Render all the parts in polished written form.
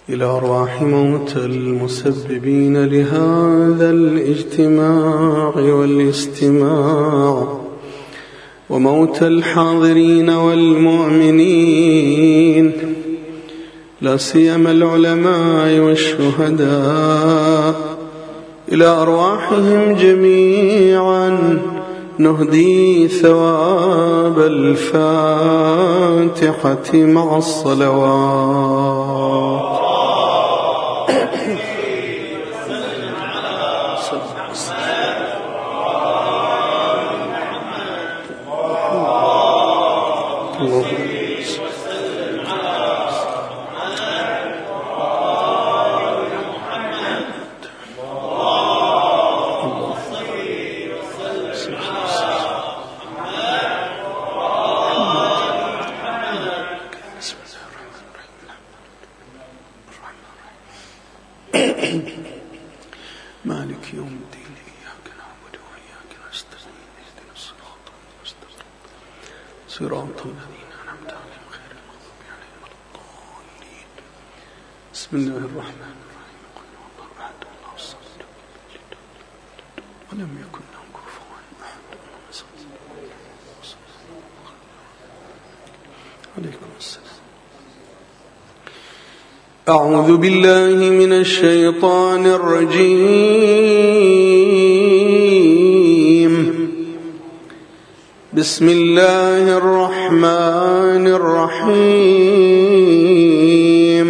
إلى أرواح موتى المسببين لهذا الاجتماع والاستماع، وموتى الحاضرين والمؤمنين، لا سيما العلماء والشهداء، إلى أرواحهم جميعا نهدي ثواب الفاتحة مع الصلوات. مالك يوم الدين، إياك نعبد وإياك نستعين، اهدنا الصراط المستقيم، صراط الذين أنعمت عليهم غير المغضوب عليهم ولا الضالين. بسم الله الرحمن الرحيم. قل هو الله أحد الله الصمد ولم يكن له كفوا أحد. عليكم السلام. أعوذ بالله من الشيطان الرجيم. بسم الله الرحمن الرحيم.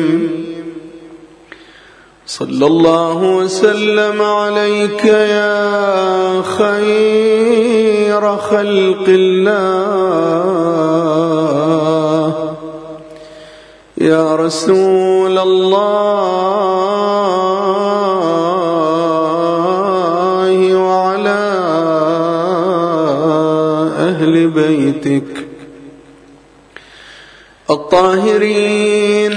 صلى الله وسلم عليك يا خير خلق الله، يا رسول الله، وعلى أهل بيتك الطاهرين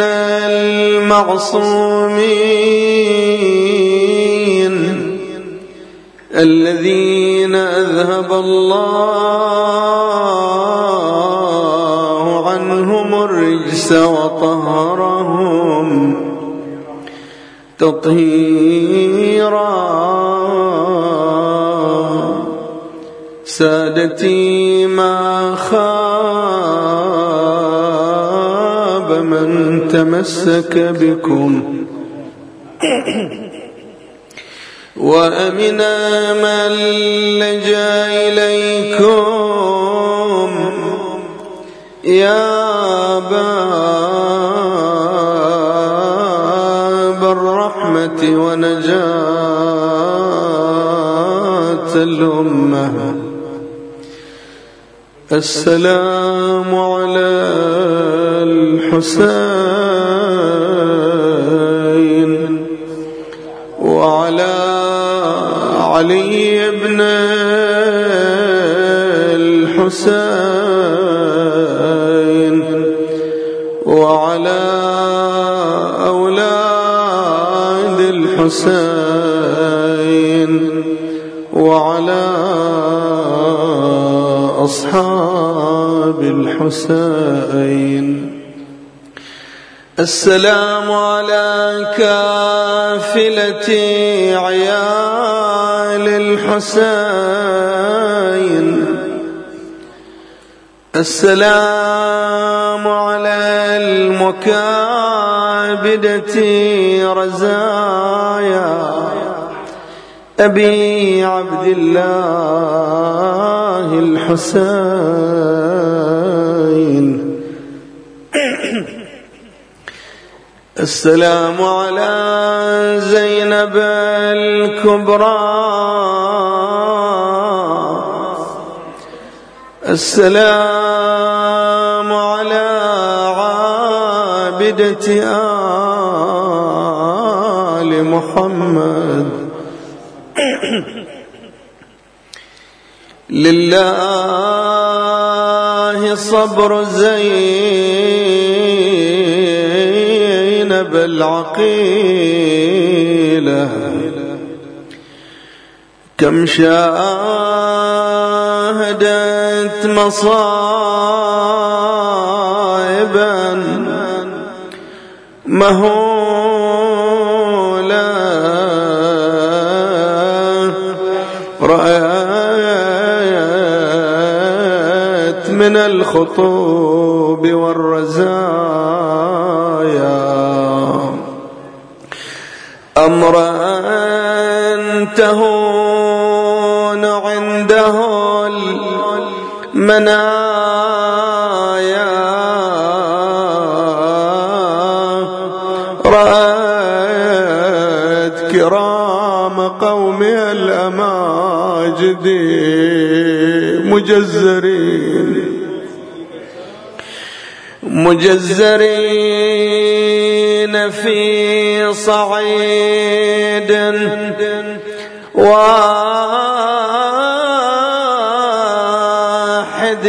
المعصومين، الذين أذهب الله عنهم الرجس وطهرهم تطهيرا. سادتي ما خاب من تمسك بكم، وأمنا من لجأ إليكم، يا باب الرحمة ونجاة الأمة. السلام على الحسين وعلى علي بن الحسين وعلى أولاد الحسين وعلى أصحاب الحسين. السلام على كافلة عيال الحسين. السلام على المكابدة رزايا أبي عبد الله الحسين. السلام على زينب الكبرى. السلام على عابدة آل محمد. لله صبر زينب العقيلة، كم شاهدت مصائبا مهولا رأيت من الخطوب والرزايا أمرا تهون عنده المنايا رأيت كرام قومها الأماجد مجزرين في صعيد واحد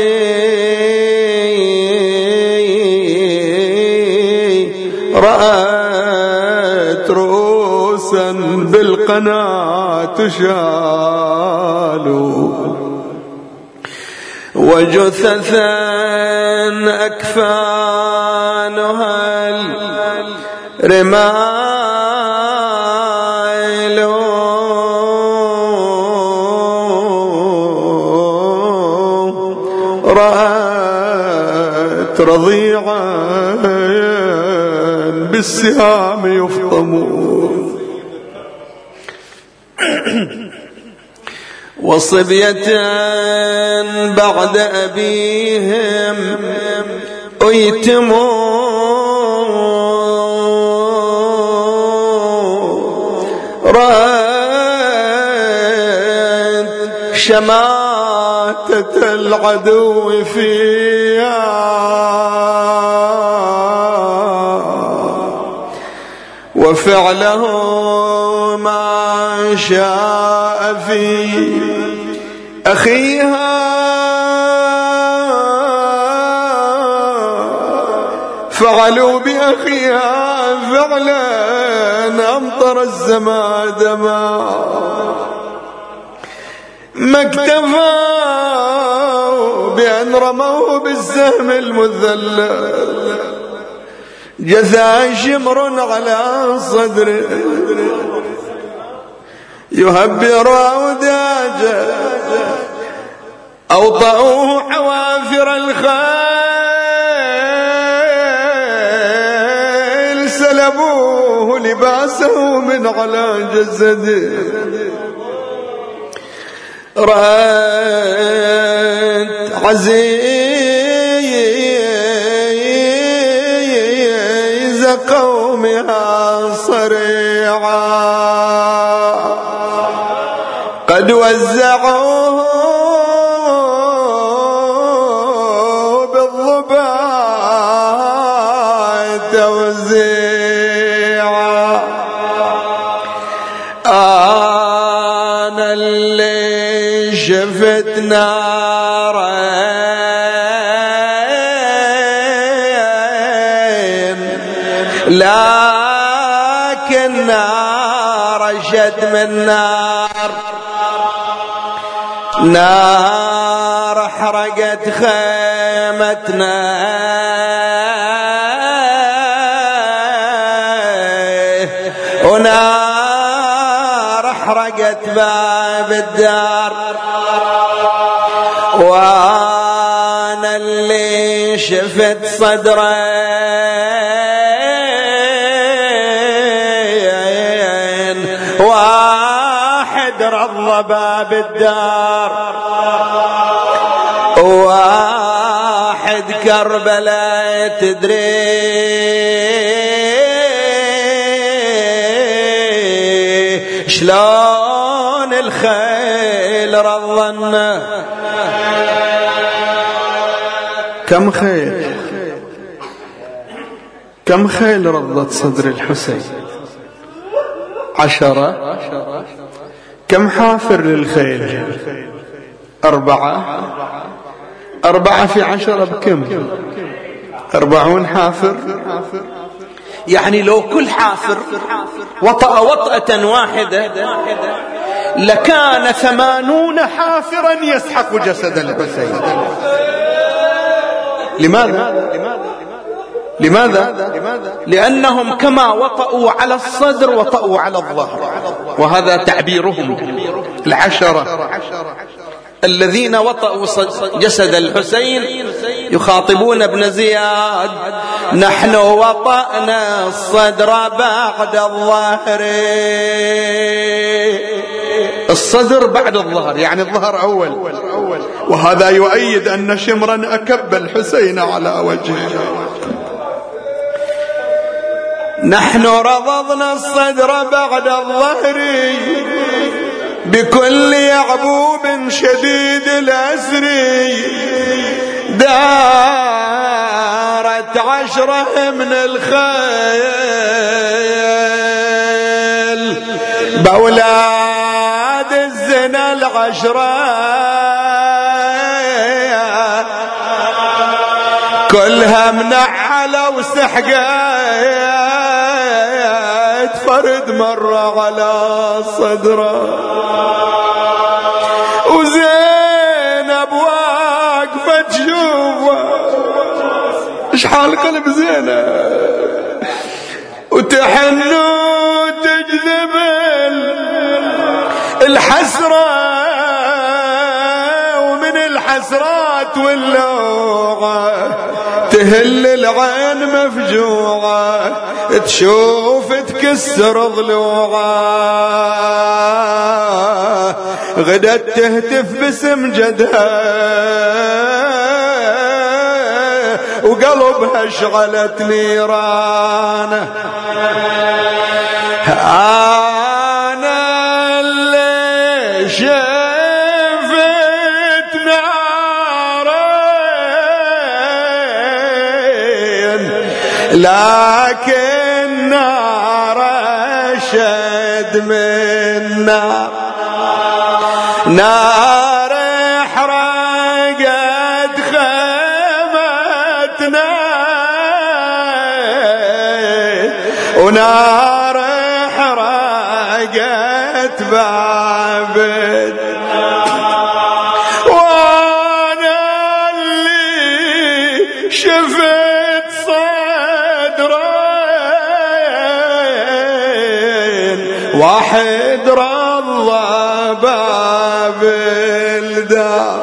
رأت رؤوسا بالقنا تشال وجثثا أكفانها الرمال رأت رضيعا بالسهام يفطمون وصبية بعد أبيهم أيتموا رأت شماتة العدو فيها وفعله ما شاء في أخيها فعلوا بأخيها فعلا أمطر الزمان دما ما اكتفوا بأن رموه بالسهم المذلل جثى شمر على صدره يهبر أوداجه أوطأوه حوافر الخيل سلبوه لباسه من على جسده رأت عزيز قومها صريعا قد وزعوه بالظباء توزيعا أنا اللي شفت نارين لكن نار أشد من نار حرقت خيمتنا ونار حرقت باب الدار وانا اللي شفت صدرين واحد رض باب الدار واحد كربلاء تدري شلون الخيل رضنا كم خيل رضت صدر الحسين 10 كم حافر للخيل 4 في 10 بكم 40 حافر يعني لو كل حافر وطأ وطأة واحدة لكان 80 حافرا يسحق جسد الحسين. لماذا؟ لماذا؟ لأنهم كما وطئوا على الصدر وطئوا على الظهر، وهذا تعبيرهم العشرة الذين وطئوا جسد الحسين يخاطبون ابن زياد: نحن وطأنا الصدر بعد الظهر. الصدر بعد الظهر، يعني الظهر أول، وهذا يؤيد أن شمرا أكب الحسين على وجهه. نحن رضضنا الصدر بعد الظهر بكل يعبوب شديد الأسر، دارت عشرة من الخيل بأولاد الزنا العشرة، كلها منعلة وسحقت فرد مرة على صدره، وزينب واقفة تشوفه ايش حال قلب زينب، وتحنو تجذب الحسرة، ومن الحسرات واللوعة تهل العين مفجوعة، تشوف تكسر ضلوعة، غدت تهتف باسم جدها وقلبها اشعلت نيرانه. أنا اللي شفت نارين لكن نار أشد من نار حرقت خيمتنا، ونار حرقت بابنا، وانا اللي شفت صدرين واحد رضى باب الدار،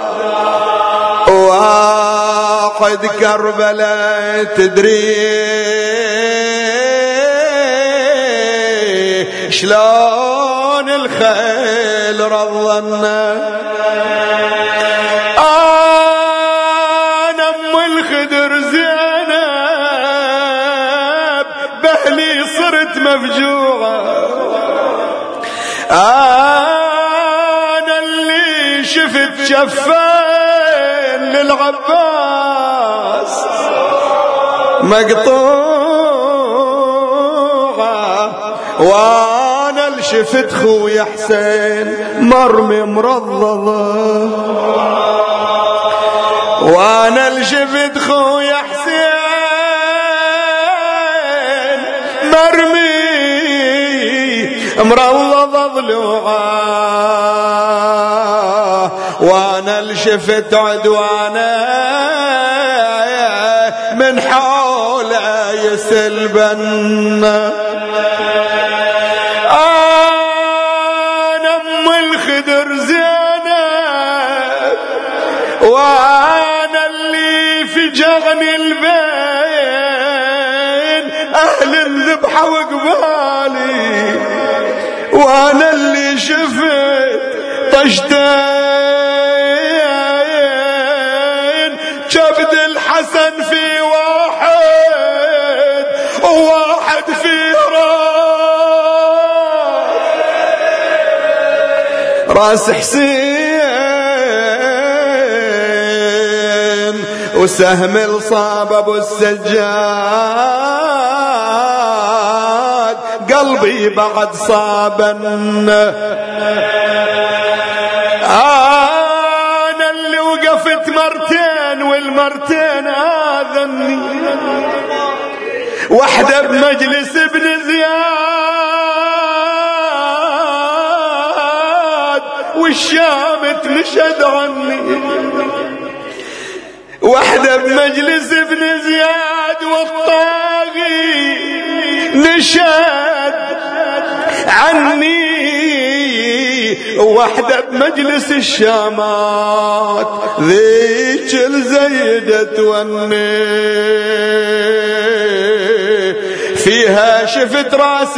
واحد كربلاء تدري شلون الخيل رضنا. أنا أم الخدر زينب بهلي صرت مفجوعة، أنا اللي شفت شفين للعباس مقطوعة، وانا اللي شفت خويا حسين مرمي مرضضة، وانا اللي شفت خويا حسين مرمي مرضضة ضلوعه، وانا اللي شفت عدوانه من حوله يسلبنا. انا ام الخدر زينب، وانا اللي في جغن البين اهل الذبحه وقبالي، وانا اللي شفت طشتين كبد الحسن في واحد وواحد في راس حسين، وسهم الصاب ابو السجاد قلبي بعد صابن. انا اللي وقفت مرتين والمرتين اذني، واحدة بمجلس ابن زياد والشامت مشد عني، واحدة بمجلس ابن زياد والطاغي نشد عني وحدة بمجلس الشامات ذيك الزيدة توني فيها شفت راس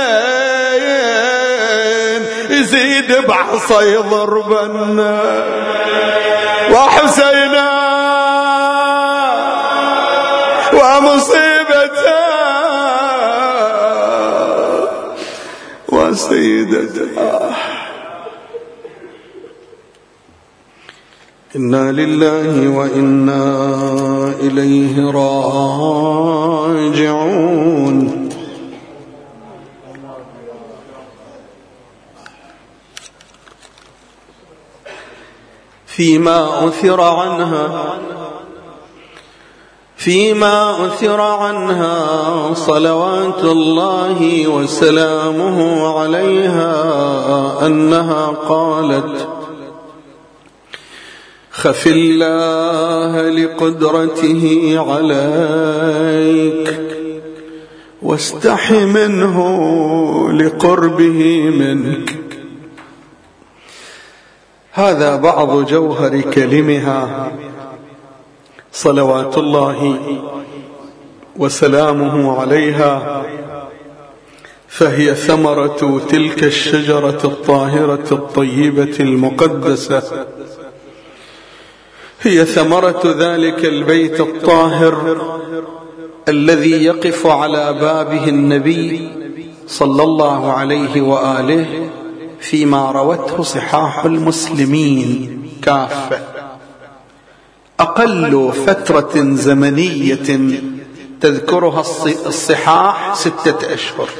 حسين يزيد بعصا يضربنا وحسينا ومصيبتها وسيدتها. إنا لله وإنا إليه راجعون. فيما أثر عنها صلوات الله وسلامه عليها أنها قالت: خف الله لقدرته عليك واستح منه لقربه منك. هذا بعض جوهر كلمها صلوات الله وسلامه عليها، فهي ثمرة تلك الشجرة الطاهرة الطيبة المقدسة، هي ثمرة ذلك البيت الطاهر الذي يقف على بابه النبي صلى الله عليه وآله فيما روته صحاح المسلمين كافة. أقل فترة زمنية تذكرها الصحاح 6 أشهر.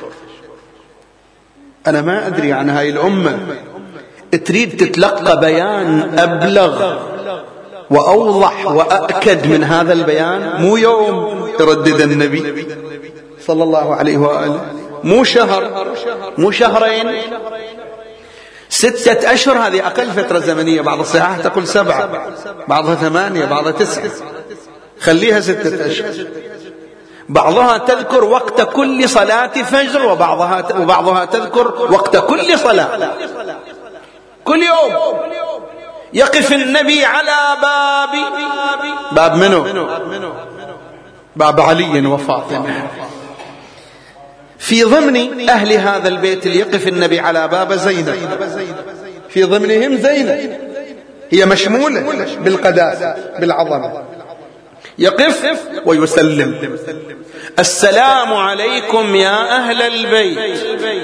أنا ما أدري عن هاي الأمة تريد تتلقى بيان أبلغ وأوضح وأكد من هذا البيان. مو يوم يردد النبي صلى الله عليه وآله، مو شهر، مو شهرين، 6 أشهر. هذه أقل فترة زمنية. بعض الصحاح تقول 7، بعضها 8، بعضها 9، خليها 6 أشهر. بعضها تذكر وقت كل صلاة فجر، وبعضها تذكر وقت كل صلاة. كل يوم يقف النبي على باب منه؟ باب علي وفاطمة. في ضمن أهل هذا البيت اللي يقف النبي على باب زينب، في ضمنهم زينب، هي مشمولة بالقداسة بالعظمة. يقف ويسلم: السلام عليكم يا أهل البيت،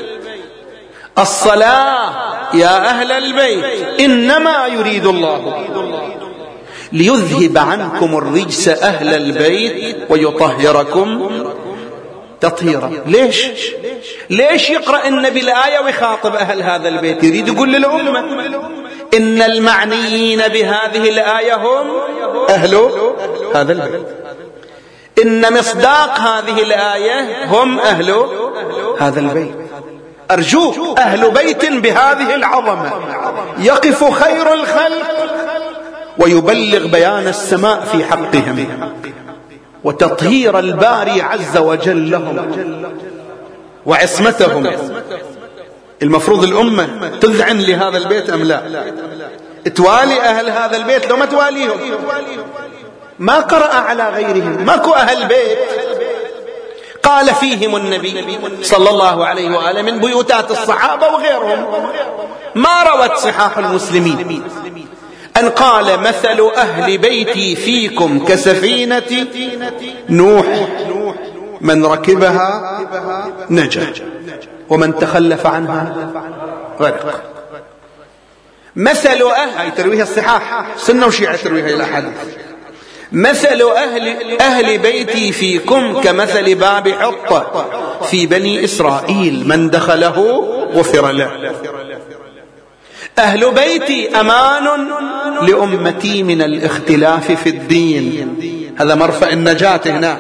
الصلاة يا أهل البيت، إنما يريد الله ليذهب عنكم الرجس أهل البيت ويطهركم تطهيرا. ليش يقرأ النبي الآية ويخاطب أهل هذا البيت؟ يريد يقول للأمة إن المعنيين بهذه الآية هم أهل هذا البيت، إن مصداق هذه الآية هم أهل هذا البيت. أرجوك، أهل بيت بهذه العظمة يقف خير الخلق ويبلغ بيان السماء في حقهم وتطهير الباري عز وجل لهم وعصمتهم. المفروض الأمة تذعن لهذا البيت أم لا؟ توالي أهل هذا البيت لو ما تواليهم. ما قرأ على غيرهم، ماكو أهل بيت قال فيهم النبي صلى الله عليه وآله من بيوتات الصحابة وغيرهم. ما روت صحاح المسلمين أن قال: مثل أهل بيتي فيكم كسفينة نوح، من ركبها نجا ومن تخلف عنها غرق. مثل هاي ترويها الصحاح، سنة وشيعة ترويها إلى حديث. مثل أهل بيتي فيكم كمثل باب حطة في بني إسرائيل، من دخله غفر له. أهل بيتي أمان لأمتي من الاختلاف في الدين. هذا مرفأ النجاة هنا،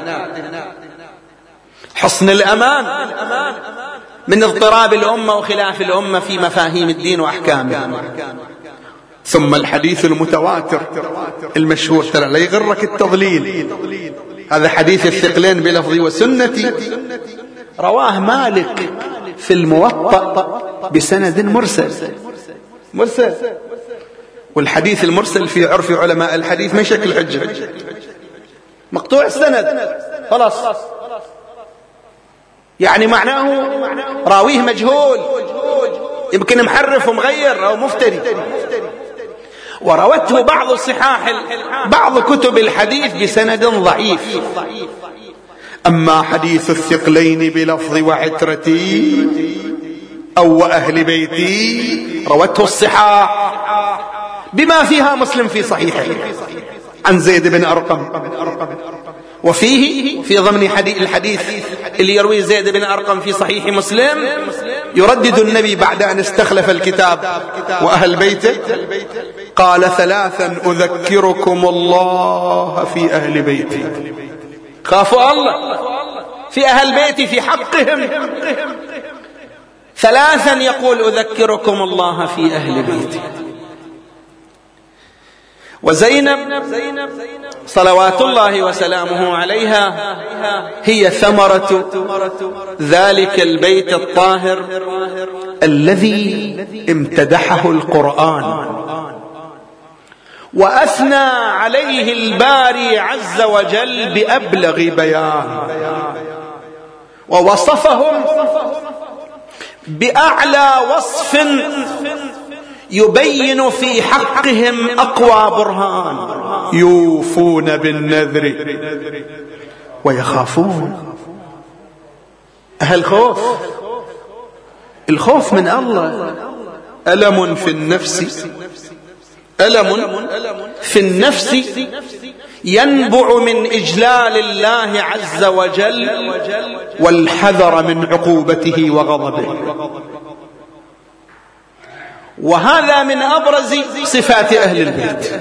حصن الأمان من اضطراب الأمة وخلاف الأمة في مفاهيم الدين وأحكامه. ثم الحديث المتواتر المشهور، ترى لا يغرك التضليل، هذا حديث الثقلين بلفظي وسنتي، رواه مالك في الموطأ بسند مرسل. والحديث المرسل في عرف علماء الحديث ما يشكل حجة، مقطوع السند خلاص، يعني معناه راويه مجهول، يمكن محرف ومغير أو مفتري. وروته بعض الصحاح بعض كتب الحديث بسند ضعيف. أما حديث الثقلين بلفظ وعترتي أو وأهل بيتي روته الصحاح بما فيها مسلم في صحيحه عن زيد بن أرقم، وفيه في ضمن الحديث اللي يروي زيد بن أرقم في صحيح مسلم يردد النبي بعد أن استخلف الكتاب وأهل بيته قال: 3 أذكركم الله في أهل بيتي. خافوا الله في أهل بيتي في حقهم. 3 يقول: أذكركم الله في أهل بيتي. وزينب صلوات الله وسلامه عليها هي ثمرة ذلك البيت الطاهر الذي امتدحه القرآن وأثنى عليه الباري عز وجل بأبلغ بيان، ووصفهم بأعلى وصف يبين في حقهم أقوى برهان: يوفون بالنذر ويخافون. أهل الخوف من الله ألم في النفس، ألم في النفس ينبع من إجلال الله عز وجل والحذر من عقوبته وغضبه. وهذا من أبرز صفات أهل البيت: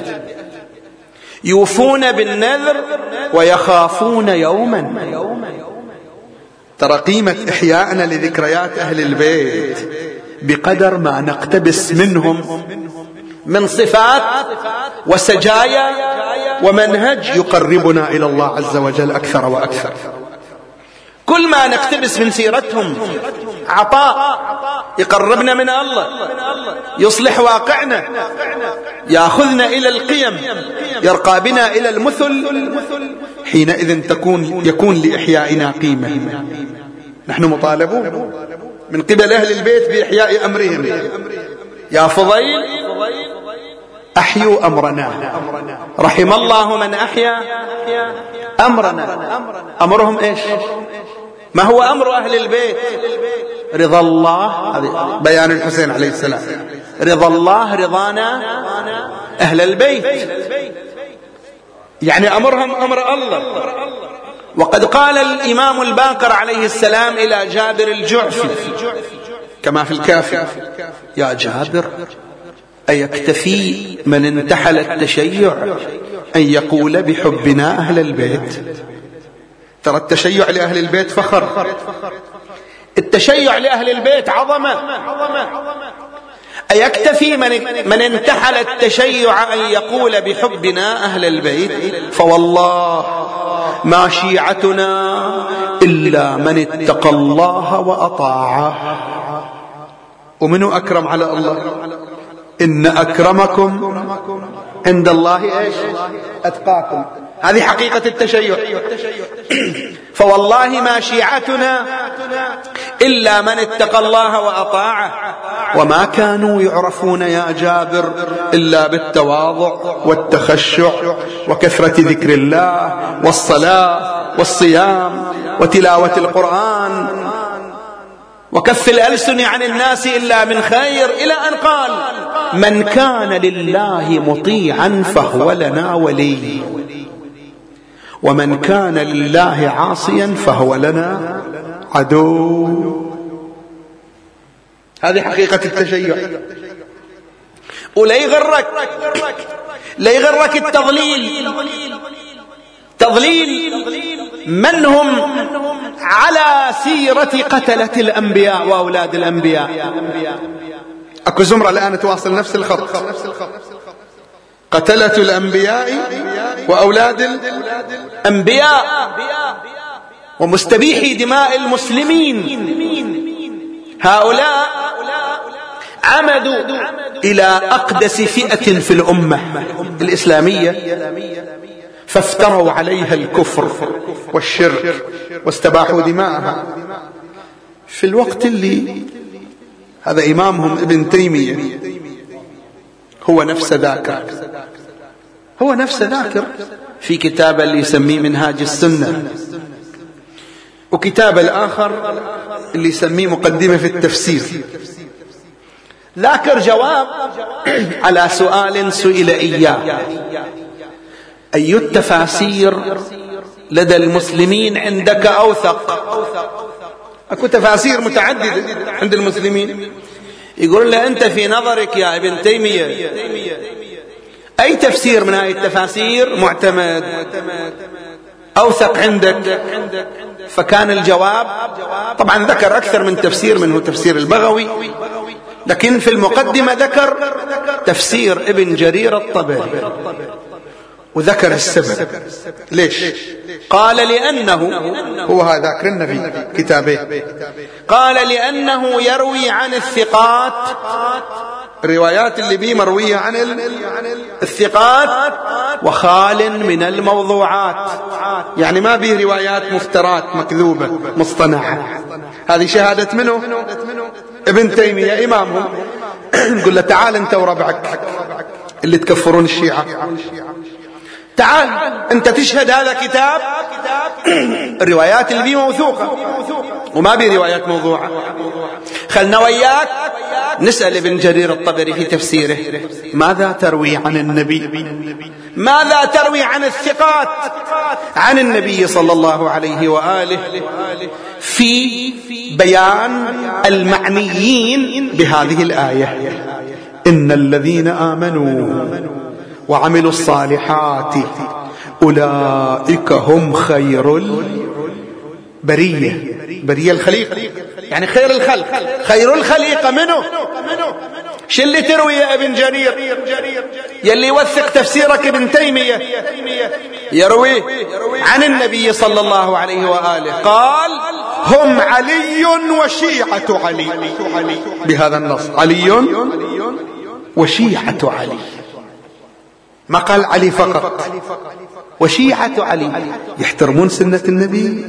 يوفون بالنذر ويخافون يوما. ترى قيمة إحياءنا لذكريات أهل البيت بقدر ما نقتبس منهم من صفات وسجايا ومنهج يقربنا إلى الله عز وجل أكثر وأكثر. كل ما نقتبس من سيرتهم عطاء يقربنا من الله، يصلح واقعنا، يأخذنا إلى القيم، يرقى بنا إلى المثل. حينئذ يكون لإحيائنا قيمة. نحن مطالبون من قبل أهل البيت بإحياء أمرهم. يا فضيل أحيوا أمرنا، رحم الله من أحيا أمرنا. أمرهم إيش؟ ما هو أمر أهل البيت؟ رضا الله، بيان الحسين عليه السلام، رضا الله رضانا أهل البيت، يعني أمرهم أمر الله. وقد قال الإمام الباقر عليه السلام إلى جابر الجعفي كما في الكافي: يا جابر، أيكتفي من انتحل التشيع أن يقول بحبنا أهل البيت؟ ترى التشيع لأهل البيت فخر، التشيع لأهل البيت عظمة. أيكتفي من انتحل التشيع أن يقول بحبنا أهل البيت؟ فوالله ما شيعتنا إلا من اتقى الله وأطاعه. ومنو أكرم على الله؟ إن أكرمكم عند الله إيش؟ أتقاكم. هذه حقيقة التشيع. فوالله ما شيعتنا إلا من اتقى الله وأطاعه. وما كانوا يعرفون يا جابر إلا بالتواضع والتخشع وكثرة ذكر الله والصلاة والصيام وتلاوة القرآن وكف الألسن عن الناس إلا من خير، إلى أن قال: من كان لله مطيعا فهو لنا ولي، ومن كان لله عاصيا فهو لنا عدو. هذه حقيقة التشيع. ولا يغرك تضليل من هم على سيرة قتلة الأنبياء وأولاد الأنبياء. أكو زمرة الآن تواصل نفس الخط: قتلة الأنبياء وأولاد الأنبياء ومستبيحي دماء المسلمين. هؤلاء عمدوا إلى أقدس فئة في الأمة الإسلامية فافتروا عليها الكفر والشرك واستباحوا دماءها في الوقت اللي هذا إمامهم ابن تيمية هو نفس ذاكر في كتاب اللي يسميه منهاج السنة، وكتاب الآخر اللي يسميه مقدمة في التفسير. ذاكر جواب على سؤال سئل إياه: أي التفاسير لدى المسلمين عندك أوثق؟ أكو تفاسير متعددة عند المسلمين. يقول له: أنت في نظرك يا ابن تيمية أي تفسير من هذه التفاسير معتمد أوثق عندك؟ فكان الجواب، طبعا ذكر أكثر من تفسير، منه تفسير البغوي، لكن في المقدمة ذكر تفسير ابن جرير الطبري، وذكر السبب. ليش؟ قال: لأنه هو هذا ذاكرنا في كتابه، قال: لأنه يروي عن الثقات، الروايات اللي بيه مروية عن الثقات، وخال من الموضوعات، يعني ما بيه روايات مفترات مكذوبة مصطنعة. هذه شهادة منه؟ ابن تيمية إمامهم. نقول له: تعال أنت وربعك اللي تكفرون الشيعة، تعال أنت تشهد هذا كتاب الروايات اللي بيه موثوقة وما بيه روايات موضوعة. خلنا وياك نسأل ابن جرير الطبري في تفسيره: ماذا تروي عن النبي؟ ماذا تروي عن الثقات عن النبي صلى الله عليه وآله في بيان المعنيين بهذه الآية: إن الذين آمنوا وعملوا الصالحات أولئك هم خير البرية. برية الخليقة يعني خير الخلق، خير الخليقة منه. شو اللي تروي يا ابن جرير؟ يلي يوثق تفسيرك ابن تيمية يروي عن النبي صلى الله عليه وآله قال: هم علي وشيعة علي، بهذا النص: علي وشيعة علي، ما قال علي فقط، وشيعة علي. يحترمون سنة النبي.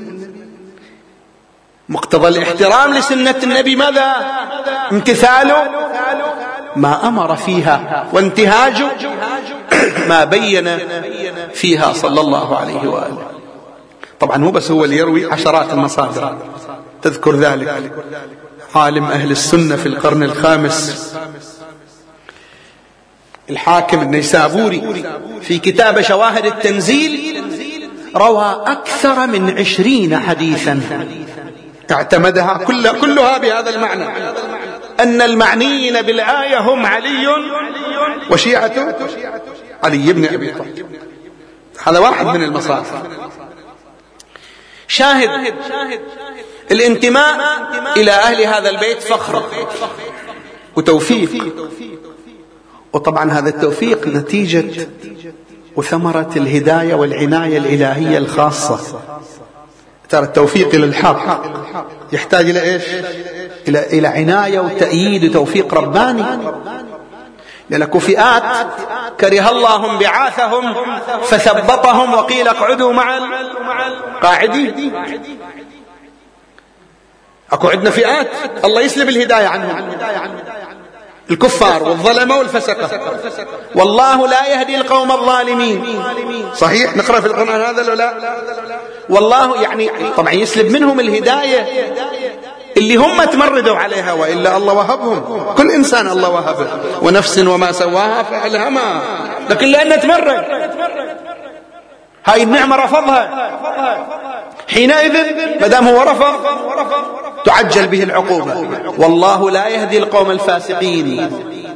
مقتضى الاحترام لسنة النبي ماذا؟ امتثاله ما أمر فيها، وانتهاج ما بين فيها صلى الله عليه وآله. طبعا مو بس هو اللي يروي، عشرات المصادر تذكر ذلك. عالم أهل السنة في القرن الخامس الحاكم النيسابوري في كتاب شواهد التنزيل روى أكثر من 20 حديثا اعتمدها كلها بهذا المعنى، أن المعنيين بالآية هم علي وشيعة علي بن أبي طالب. هذا واحد من المصادر. شاهد الانتماء إلى أهل هذا البيت فخر وتوفيق، وطبعا هذا التوفيق نتيجة وثمرة الهداية والعناية الإلهية الخاصة. ترى التوفيق إلى الحق يحتاج إلى إيش؟ إلى عناية وتأييد وتوفيق رباني. لأن فئات كره الله انبعاثهم فثبطهم وقيل اقعدوا مع القاعدين. أكو عندنا فئات الله يسلب الهداية عنهم، الكفار والظلمة والفسقة. والله لا يهدي القوم الظالمين. صحيح نقرأ في القرآن هذا لو لا؟ والله يعني طبعا يسلب منهم الهداية اللي هم تمردوا عليها، وإلا الله وهبهم. كل إنسان الله وهبه، ونفس وما سواها فألهمها، لكن لأنه تمرد هاي النعمة رفضها، حينئذ مدام هو رفض تعجل به العقوبة. والله لا يهدي القوم الفاسقين.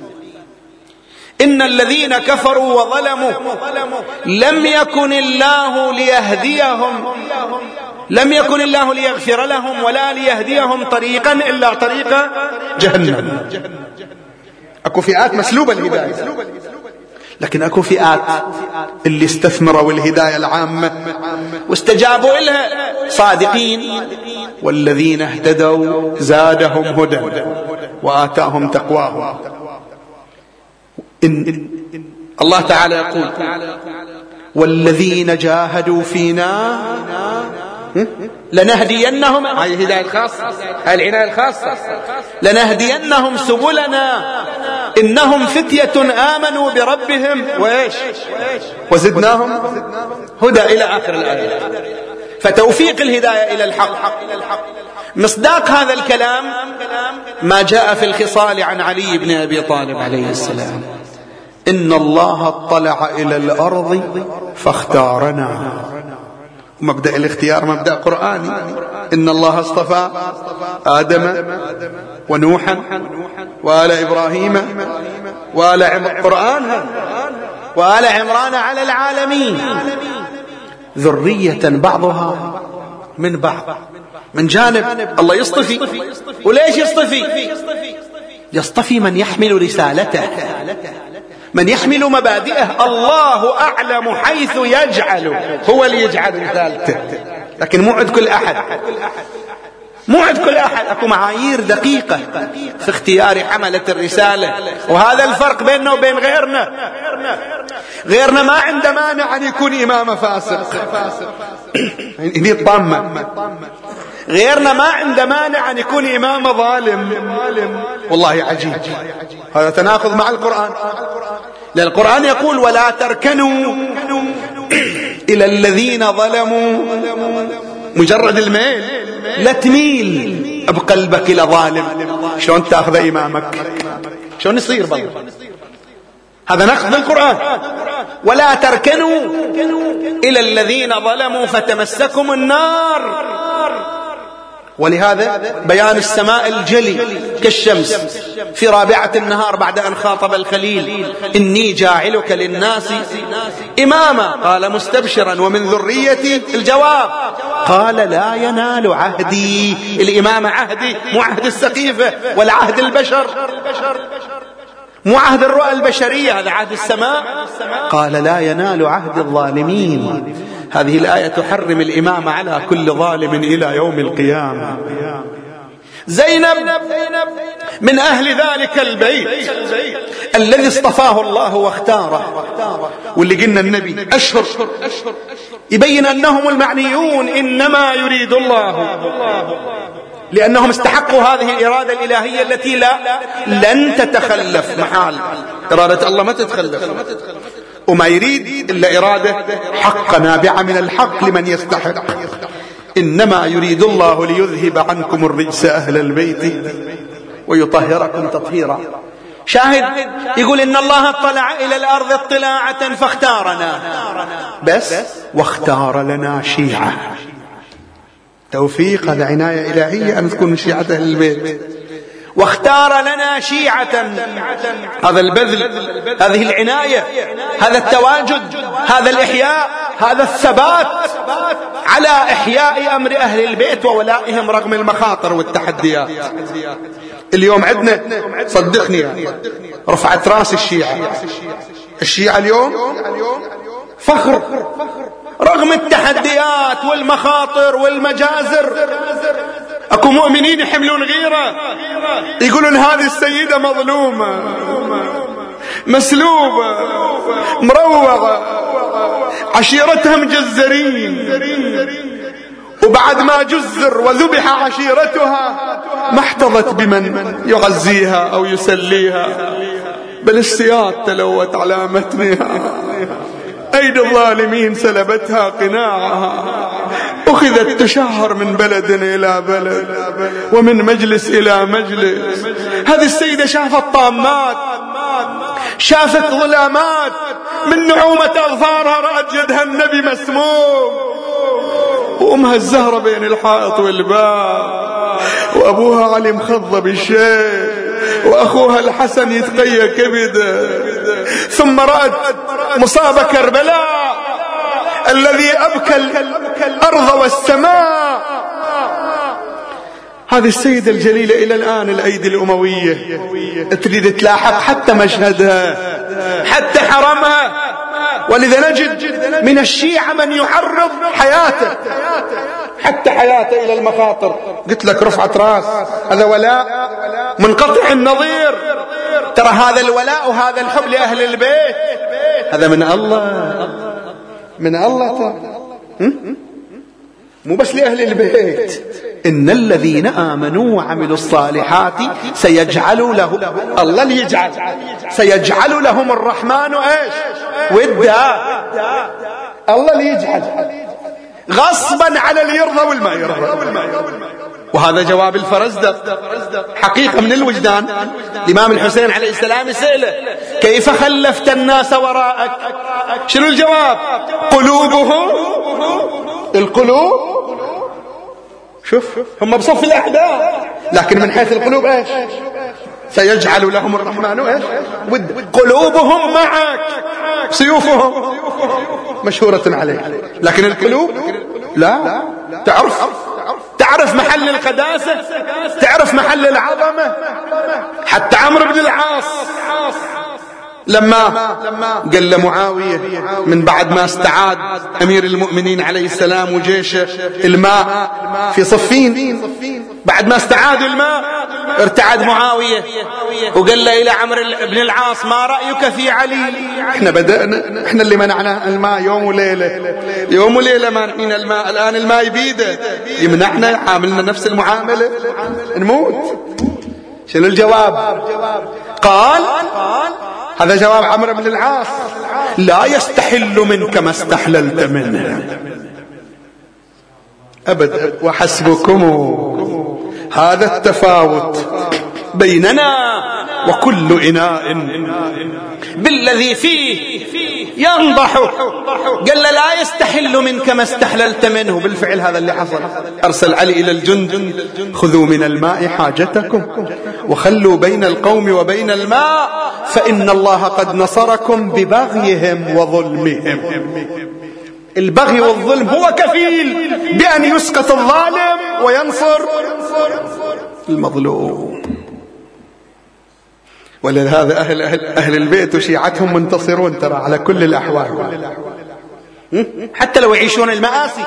إن الذين كفروا وظلموا لم يكن الله ليهديهم، لم يكن الله ليغفر لهم ولا ليهديهم طريقا إلا طريق جهنم. أكو فئات مسلوبة الهداية، لكن اكو فئات اللي استثمروا الهداية العامة واستجابوا لها صادقين. والذين اهتدوا زادهم هدى وآتاهم تقواهم. الله تعالى يقول والذين جاهدوا فينا لنهدينهم، هاي الهداية الخاصة، هاي العناية الخاصة، لنهدينهم سبلنا إنهم فتية آمنوا بربهم وإيش وزدناهم هدى إلى آخر الآية. فتوفيق الهداية إلى الحق. مصداق هذا الكلام ما جاء في الخصال عن علي بن أبي طالب عليه السلام: إن الله اطلع إلى الأرض فاختارنا. مبدأ الاختيار مبدأ قرآني. إن الله اصطفى آدم ونوحا وآل إبراهيم وآل عمران على العالمين ذرية بعضها من بعض. من جانب الله يصطفي. وليش يصطفي من يحمل رسالته، من يحمل مبادئه. الله أعلم حيث يجعل، هو اللي يجعل رسالته، لكن مو عند كل أحد. أكو معايير دقيقة في اختيار حملة الرسالة. وهذا الفرق بيننا وبين غيرنا ما عنده مانع أن يكون إمام فاسق، هذه الطامة. غيرنا ما عنده مانع أن يكون إمام ظالم. والله عجيب، هذا تناقض مع القرآن. لأن القرآن يقول ولا تركنوا إلى الذين ظلموا. مجرد الميل، لا تميل بقلبك إلى ظالم. شلون تأخذ إمامك؟ شلون يصير بل؟ هذا نقض القرآن. ولا تركنوا إلى الذين ظلموا فتمسكم النار. ولهذا بيان السماء الجلي كالشمس في رابعة النهار بعد أن خاطب الخليل: إني جاعلك للناس إماما، قال مستبشرا ومن ذريتي. الجواب قال لا ينال عهدي. الإمامة عهدي، مو عهد السقيفة ولا عهد البشر، مو عهد الرؤى البشرية، هذا عهد السماء. قال لا ينال عهد الظالمين. هذه الآية تحرم الإمامة على كل ظالم إلى يوم القيامة. زينب من أهل ذلك البيت الذي اصطفاه الله واختاره، واللي قلنا النبي أشهر يبين أنهم المعنيون. إنما يريد الله، لأنهم استحقوا هذه الإرادة الإلهية التي لن تتخلف. محال إرادة الله ما تتخلف، وما يريد إلا إرادة حق نابعة من الحق لمن يستحق. إنما يريد الله ليذهب عنكم الرجس أهل البيت ويطهركم تطهيرا. شاهد يقول إن الله اطلع إلى الأرض اطلاعة فاختارنا، بس واختار لنا شيعة. توفيق، هذا عناية إلهية أن تكون شيعة أهل البيت. واختار لنا شيعة، هذا البذل، هذه العناية، هذا التواجد، هذا الإحياء، هذا الثبات على إحياء أمر أهل البيت وولائهم رغم المخاطر والتحديات. اليوم عندنا صدقني رفعت راس الشيعة اليوم فخر رغم التحديات والمخاطر والمجازر. اكو مؤمنين يحملون غيرة، يقولون هذه السيدة مظلومة مسلوبة مروعة، عشيرتها مجزرين، وبعد ما جزر وذبح عشيرتها ما احتضت بمن يغذيها أو يسليها، بل السياط تلوت على متنها، أيدي الظالمين سلبتها قناعها، أخذت تشهر من بلد إلى بلد ومن مجلس إلى مجلس. هذه السيدة شافت طامات، شافت ظلامات، من نعومة أظفارها رأت جدها النبي مسموم، وأمها الزهرة بين الحائط والباب، وأبوها علي مخضب الشيء، وأخوها الحسن يتقيى كبده. ثم رأت مصاب كربلاء الذي أبكى الأرض والسماء. هذه السيدة الجليلة إلى الآن الأيدي الأموية تريد تلاحق حتى مشهدها، حتى حرمها. ولذا نجد من الشيعة من يعرض حياته حتى حياته إلى المخاطر. قلت لك رفعة راس، هذا ولاء منقطع النظير. ترى هذا الولاء وهذا الحب لأهل البيت هذا من الله، من الله مو بس لأهل البيت. إن الذين آمنوا وعملوا الصالحات سيجعل له الله اللي يجعل، سيجعل لهم الرحمن ايش ودا. الله اللي يجعل غصبا على اللي يرضى والما يرضى. وهذا جواب الفرزدق حقيقة من الوجدان. الإمام الحسين عليه السلام سئله كيف خلفت الناس وراءك؟ شنو الجواب؟ قلوبهم، القلوب شوف هم بصف الأعداء، لكن من حيث القلوب ايش؟ سيجعل لهم الرحمن ايش ود. قلوبهم معك، سيوفهم مشهورة عليك، لكن القلوب لا. تعرف محل القداسة، تعرف محل العظمة. حتى عمرو بن العاص لما قال لمعاوية من بعد ما استعاد أمير المؤمنين عليه السلام وجيشه الماء في صفين، بعد ما استعادوا الماء ارتعد معاوية وقال له إلى عمرو بن العاص ما رأيك في علي؟ احنا بدأنا، احنا اللي منعنا الماء يوم وليلة مانعين الماء، الآن الماء يبيده يمنعنا، عاملنا نفس المعاملة نموت. شنو الجواب؟ قال هذا جواب عمرو بن العاص لا يستحل منك ما استحللت منه أبدا، وحسبكم هذا التفاوت بيننا وكل إناء بالذي فيه ينضح. قال لا يستحل منك ما استحللت منه. بالفعل هذا اللي حصل. أرسل علي إلى الجند خذوا من الماء حاجتكم وخلوا بين القوم وبين الماء فإن الله قد نصركم ببغيهم وظلمهم. البغي والظلم هو كفيل بأن يسقط الظالم وينصر المظلوم. ولهذا أهل البيت وشيعتهم منتصرون ترى على كل الأحوال، حتى لو يعيشون المآسي،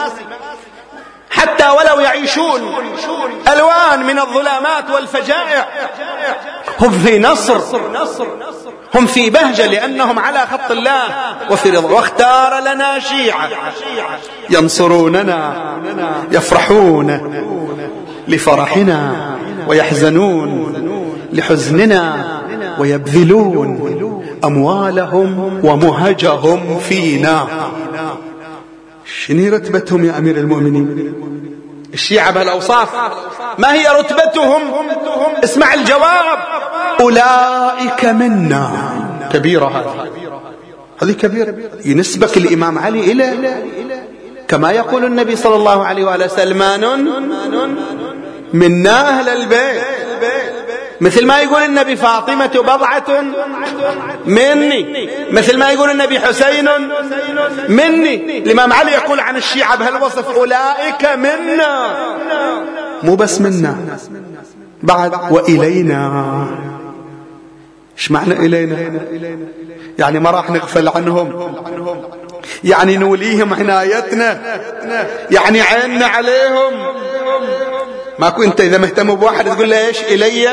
حتى ولو يعيشون ألوان من الظلامات والفجائع هم في نصر، هم في بهجة لأنهم على خط الله وفي رضا. واختار لنا شيعة ينصروننا يفرحون لفرحنا ويحزنون لحزننا ويبذلون أموالهم ومهجهم فينا. شنو رتبتهم يا أمير المؤمنين؟ الشيعة بهالأوصاف ما هي رتبتهم؟ اسمع الجواب: أولئك منا. كبيرة هذه كبيرة، ينسبك الإمام علي إلى كما يقول النبي صلى الله عليه وآله وسلم منا أهل البيت، مثل ما يقول النبي فاطمة بضعة مني، مثل ما يقول النبي حسين مني. الإمام علي يقول عن الشيعة بهالوصف أولئك منا، مو بس منا بعد وإلينا. ايش معنى إلينا؟ يعني ما راح نغفل عنهم، يعني نوليهم عنايتنا، يعني عيننا عليهم. ماكو انت اذا مهتم بواحد تقول له ايش؟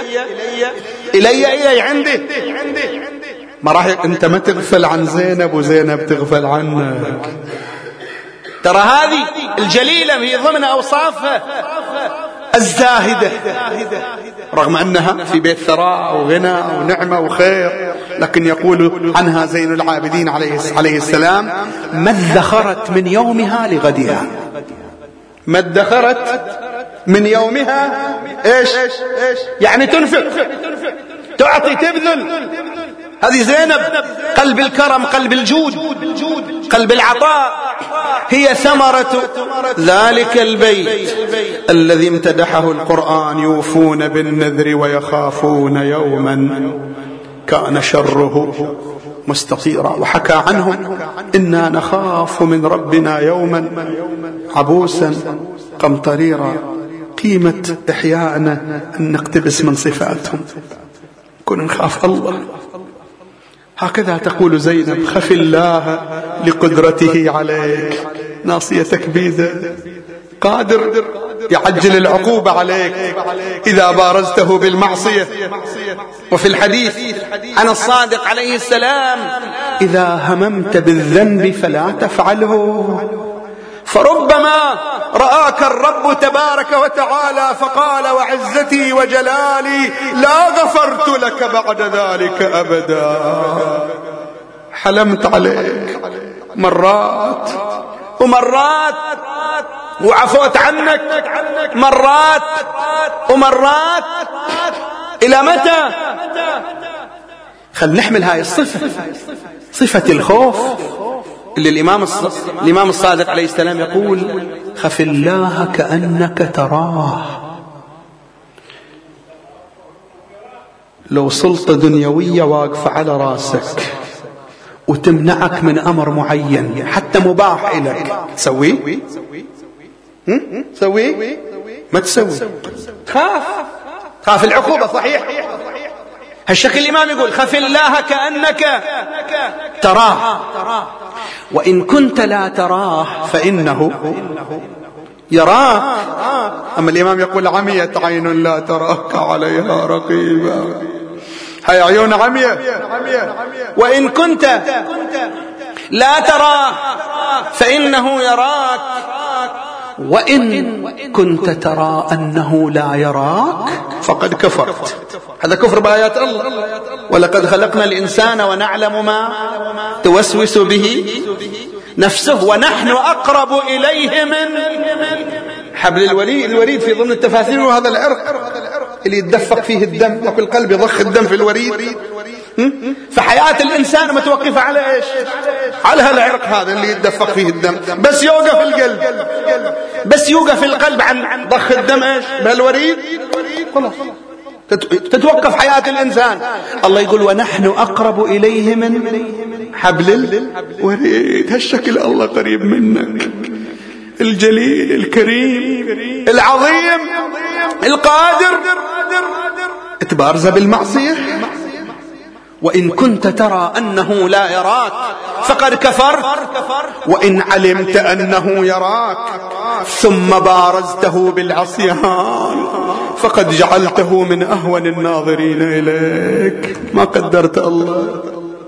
الي عندي، ما راح انت ما تغفل عن زينب وزينب تغفل عنك. ترى هذه الجليلة هي ضمن اوصافها الزاهدة، رغم انها في بيت ثراء وغنى ونعمة وخير، لكن يقول عنها زين العابدين عليه السلام: ما ادخرت من يومها لغدها. ما ادخرت من يومها ايش؟ يعني تنفق، تعطي، تبذل. هذه زينب، قلب الكرم، قلب الجود، قلب العطاء، هي ثمرة ذلك البيت الذي امتدحه القرآن: يوفون بالنذر ويخافون يوما كان شره مستطيرا. وحكى عنهم: إنا نخاف من ربنا يوما عبوسا قمطريرا. قيمة إحياءنا أن نقتبس من صفاتهم، كنا نخاف الله. هكذا تقول زينب: خف الله لقدرته عليك، ناصيتك بيده، قادر يعجل العقوبة عليك إذا بارزته بالمعصية. وفي الحديث عن الصادق عليه السلام: إذا هممت بالذنب فلا تفعله، فربما رآك الرب تبارك وتعالى فقال: وعزتي وجلالي لا غفرت لك بعد ذلك أبدا. حلمت عليك مرات ومرات وعفوت عنك مرات ومرات. إلى متى؟ خل نحمل هاي الصفة، صفة الخوف اللي الإمام الصادق عليه السلام يقول: خف الله كأنك تراه. لو سلطة دنيوية واقفة على راسك وتمنعك من أمر معين حتى مباح إليك، تسويه؟ تسويه؟ ما تسوي، تخاف العقوبة. صحيح، هالشكل الإمام يقول: خف الله كأنك تراه، وإن كنت لا تراه فإنه يراك. أما الإمام يقول: عميت عين لا تراك عليها رقيبا. هاي عيون عمية. وإن كنت لا تراه فإنه يراك، وإن كنت ترى أنه لا يراك فقد كفرت. هذا كفر بآيات الله. ولقد خلقنا الإنسان ونعلم ما توسوس به نفسه ونحن أقرب إليه من حبل الوريد. الوريد في ضمن التفاسير وهذا العرق اللي يتدفق فيه الدم، وفي القلب يضخ الدم في الوريد. فحياة الإنسان متوقفة على إيش؟ على هالعرق هذا اللي يتدفق فيه الدم. بس يوقف القلب، بس يوقف القلب عن ضخ الدم إيش؟ بهالوريد، خلاص تتوقف حياة الإنسان. الله يقول: ونحن أقرب إليه من حبل الوريد. هالشكل الله قريب منك، الجليل الكريم العظيم القادر. تبارز بالمعصية. وإن كنت ترى أنه لا يراك فقد كفرت، وإن علمت أنه يراك ثم بارزته بالعصيان فقد جعلته من أهون الناظرين إليك. ما قدرت الله.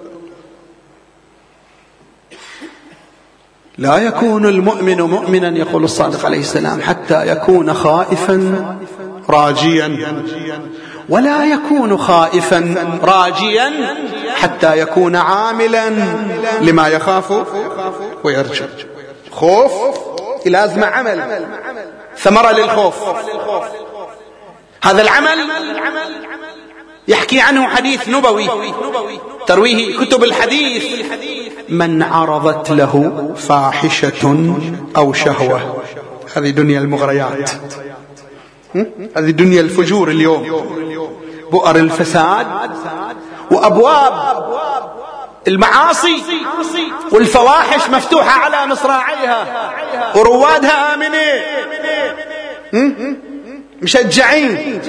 لا يكون المؤمن مؤمنا، يقول الصادق عليه السلام، حتى يكون خائفا راجيا، ولا يكون خائفا راجيا حتى يكون عاملا لما يخاف ويرجو. خوف لازم عمل، ثمرة للخوف. هذا العمل يحكي عنه حديث نبوي ترويه كتب الحديث: من عرضت له فاحشة أو شهوة. هذه دنيا المغريات، هذه دنيا الفجور اليوم، بؤر الفساد وأبواب المعاصي والفواحش مفتوحة على مصراعيها، وروادها آمنين مشجعين.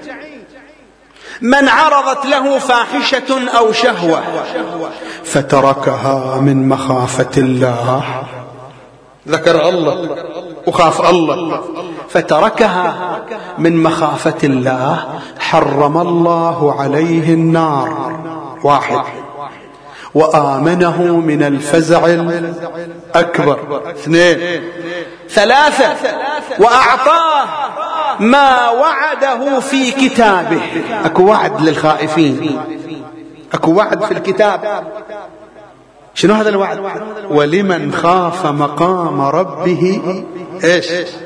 من عرضت له فاحشة أو شهوة فتركها من مخافة الله، ذكر الله وخاف الله، فتركها من مخافة الله، حرم الله عليه النار. 1. وآمنه من الفزع الأكبر. 2. 3. وأعطاه ما وعده في كتابه. أكو وعد للخائفين، أكو وعد في الكتاب. شنو هذا الوعد؟ ولمن خاف مقام ربه إيش؟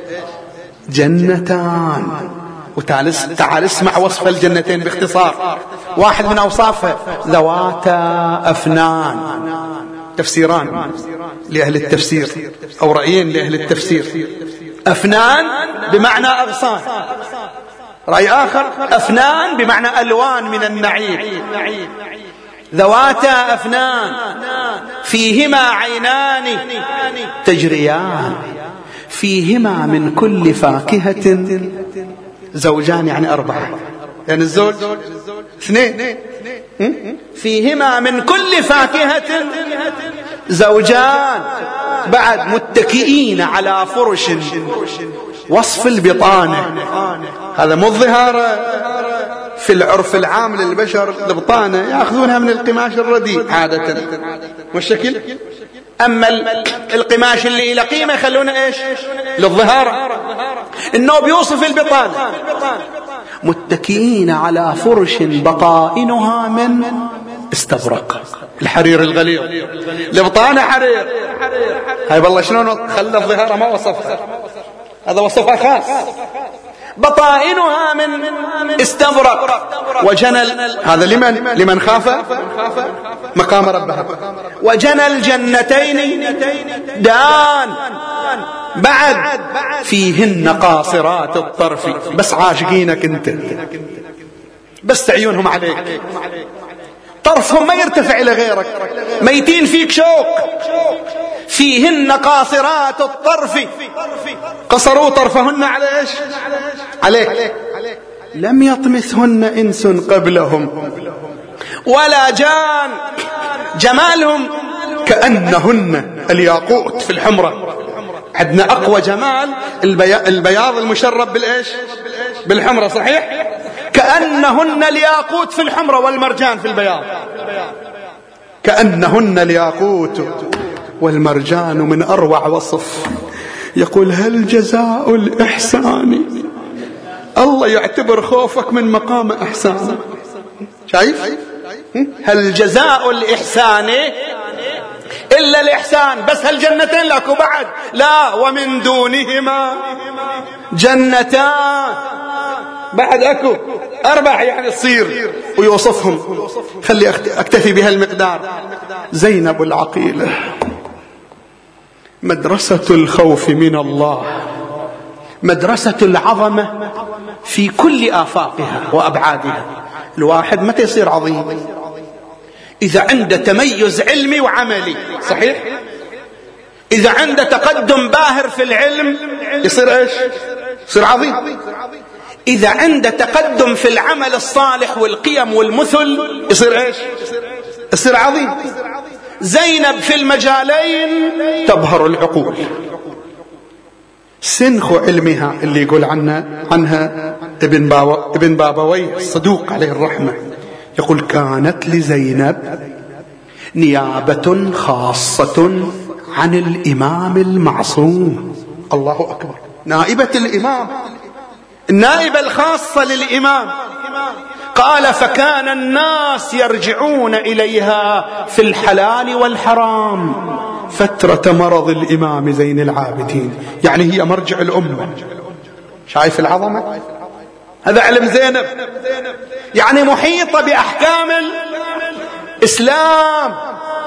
جنتان. وتعال اسمع وصف الجنتين باختصار. 1 من أوصافها: ذواتا أفنان. تفسيران لأهل التفسير أو رأيين لأهل التفسير: أفنان بمعنى أغصان، رأي آخر أفنان بمعنى ألوان من النعيم. ذواتا أفنان فيهما عينان تجريان فيهما من كل فاكهة زوجان، يعني 4، يعني الزوج 2 فيهما من كل فاكهة زوجان، بعد متكئين على فرش. وصف البطانة هذا مو الظهارة في العرف العام للبشر، البطانة يأخذونها من القماش الرديء عادة والشكل، أما القماش اللي له قيمة يخلونه إيش للظهارة. إنه بيوصف البطانة متكئين على فرش بطائنها من استبرق، الحرير الغليظ. البطانة حرير، هاي والله شلون خلى الظهارة ما وصفها، هذا وصفها خاص. بطائنها من استبرق وجنى، هذا لمن خاف مقام ربها. وجنى الجنتين دان، بعد فيهن قاصرات الطرف، بس عاشقينك انت، بس عيونهم عليك، طرفهم ما يرتفع الى غيرك، ميتين فيك شوق. فيهن قاصرات الطرف، قصروا طرفهن على ايش؟ عليك. لم يطمثهن انس قبلهم ولا جان، جمالهم كأنهن الياقوت في الحمرة. عندنا اقوى جمال البياض المشرب بالايش؟ بالحمرة، صحيح؟ كأنهن الياقوت في الحمرة والمرجان في البياض. كأنهن الياقوت والمرجان من أروع وصف. يقول هل جزاء الإحسان، الله يعتبر خوفك من مقام إحسان. شايف؟ هل جزاء الإحسان إلا الإحسان، بس هالجنتين لك وبعد لا، ومن دونهما جنتان، بعد أكو 4 يعني تصير. ويوصفهم، خلي أكتفي بهالمقدار. زينب العقيلة مدرسة الخوف من الله، مدرسة العظمة في كل آفاقها وأبعادها. الواحد متى يصير عظيم؟ إذا عنده تميز علمي وعملي، صحيح؟ إذا عنده تقدم باهر في العلم يصير إيش؟ يصير عظيم. إذا عنده تقدم في العمل الصالح والقيم والمثل يصير إيش؟ يصير عظيم. زينب في المجالين تبهر العقول. سنخ علمها اللي يقول عنها ابن بابويه الصدوق عليه الرحمة، يقول كانت لزينب نيابة خاصة عن الإمام المعصوم. الله أكبر، نائبة الإمام، النائبة الخاصة للإمام. قال فكان الناس يرجعون إليها في الحلال والحرام فترة مرض الإمام زين العابدين، يعني هي مرجع الأمة. شايف العظمة؟ هذا علم زينب، يعني محيطة بأحكام الإسلام.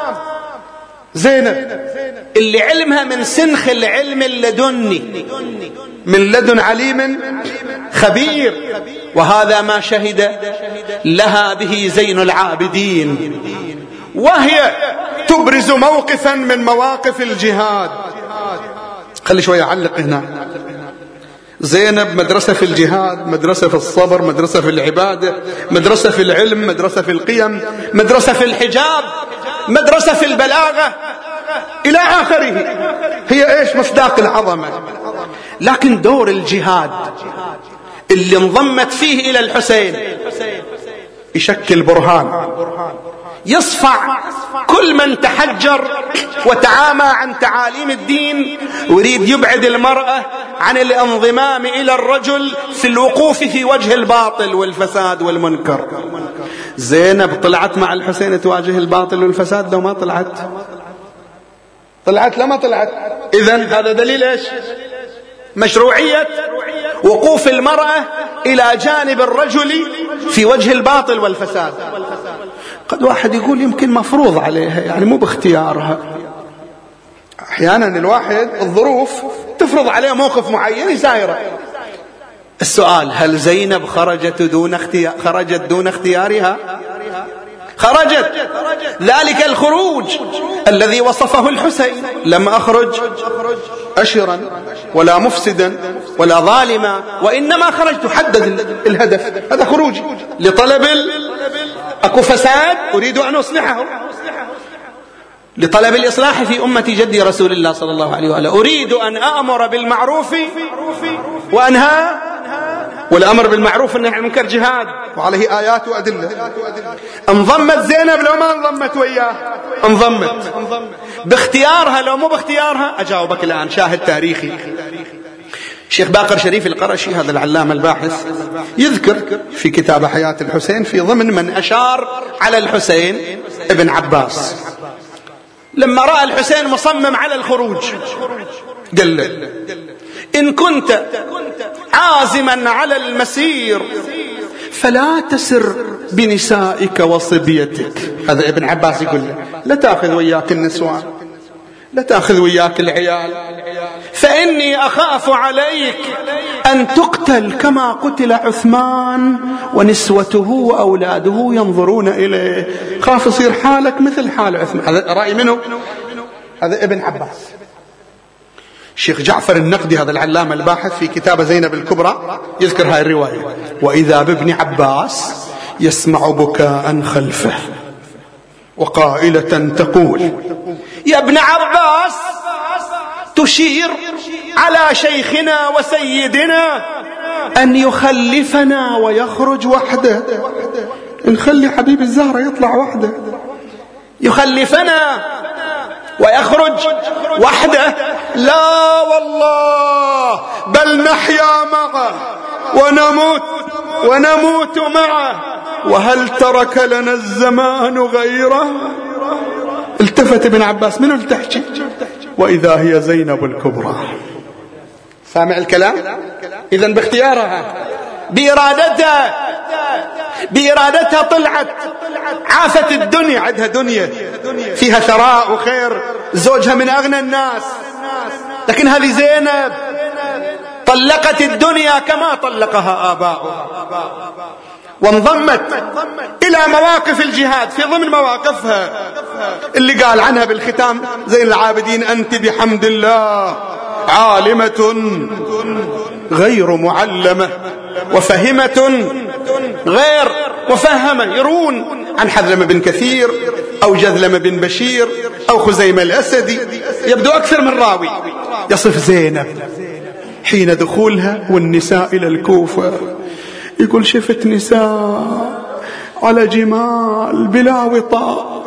زينب اللي علمها من سنخ العلم اللدني، من لدن عليم خبير، وهذا ما شهد لها به زين العابدين، وهي تبرز موقفا من مواقف الجهاد. خلي شوية أعلق هنا. زينب مدرسة في الجهاد، مدرسة في الصبر، مدرسة في العبادة، مدرسة في العلم، مدرسة في القيم، مدرسة في الحجاب، مدرسة في البلاغة إلى آخره. هي إيش؟ مصداق العظمة. لكن دور الجهاد اللي انضمت فيه إلى الحسين يشكل برهان يصفع كل من تحجر وتعامى عن تعاليم الدين ويريد يبعد المرأة عن الانضمام إلى الرجل في الوقوف في وجه الباطل والفساد والمنكر. زينب طلعت مع الحسين تواجه الباطل والفساد لو ما طلعت لما طلعت. إذن هذا دليل إيش؟ مشروعية وقوف المرأة إلى جانب الرجل في وجه الباطل والفساد. قد واحد يقول يمكن مفروض عليها، يعني مو باختيارها. أحيانا الواحد الظروف تفرض عليه موقف معين يسايره. السؤال هل زينب خرجت دون اختيارها؟ خرجت. ذلك الخروج الذي وصفه الحسين: لم أخرج أشرا ولا مفسدا ولا ظالما، وإنما خرجت حدد الهدف، هذا خروج لطلب أكو فساد أريد أن أصلحه، لطلب الإصلاح في أمة جدي رسول الله صلى الله عليه وآله. أريد أن أأمر بالمعروف وأنهى، والأمر بالمعروف والنهي عن المنكر جهاد وعليه آيات وأدلة. انضمت زينب لو ما انضمت وياه؟ انضمت باختيارها لو مو باختيارها؟ أجاوبك الآن شاهد تاريخي. الشيخ باقر شريف القرشي هذا العلامة الباحث يذكر في كتاب حياة الحسين في ضمن من أشار على الحسين ابن عباس لما رأى الحسين مصمم على الخروج قال له: إن كنت عازما على المسير فلا تسر بنسائك وصبيتك. هذا ابن عباس يقول له: لا تأخذ وياك النسوان، لا تأخذ وياك العيال، فإني أخاف عليك أن تقتل كما قتل عثمان ونسوته وأولاده ينظرون إليه. خاف يصير حالك مثل حال عثمان. هذا رأي منه، هذا ابن عباس. الشيخ جعفر النقدي هذا العلامة الباحث في كتاب زينب الكبرى يذكر هاي الرواية: وإذا بابن عباس يسمع بكاء خلفه وقائلة تقول: يا ابن عباس تشير على شيخنا وسيدنا أن يخلفنا ويخرج وحده. نخلي حبيب الزهرة يطلع وحده، يخلفنا ويخرج وحده؟ لا والله، بل نحيا معه ونموت معه، وهل ترك لنا الزمان غيره؟ التفت ابن عباس: منو التحكي؟ وإذا هي زينب الكبرى. سامع الكلام؟ إذن باختيارها، بإرادتها طلعت، عافت الدنيا، عندها دنيا فيها ثراء وخير، زوجها من أغنى الناس، لكن هذه زينب طلقت الدنيا كما طلقها آباؤها، وانضمت إلى مواقف الجهاد. في ضمن مواقفها اللي قال عنها بالختام زين العابدين: أنت بحمد الله عالمة غير معلمة وفهمة غير مفهمة. يرون عن حذلمة بن كثير أو جذلمة بن بشير أو خزيمة الأسدي، يبدو أكثر من راوي يصف زينب حين دخولها والنساء إلى الكوفة، يقول: شفت نساء على جمال بلا وطاء،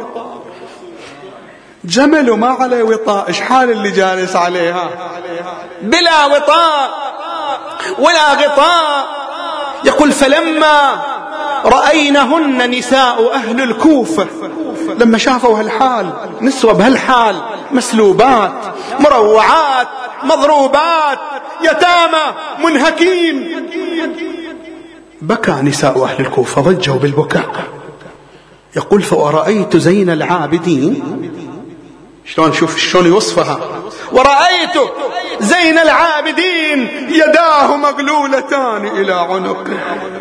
جمل ما عليه وطاء، إيش حال اللي جالس عليها؟ بلا وطاء ولا غطاء. يقول: فلما رأينهن نساء أهل الكوفة، لما شافوا هالحال، نسوة بهالحال، مسلوبات، مروعات، مضروبات، يتامى، منهكين، بكى نساء أهل الكوفة، ضجوا بالبكاء. يقول: فورأيت زين العابدين، شلون، شوف شلون يوصفها: ورأيت زين العابدين يداه مغلولتان إلى عنقه،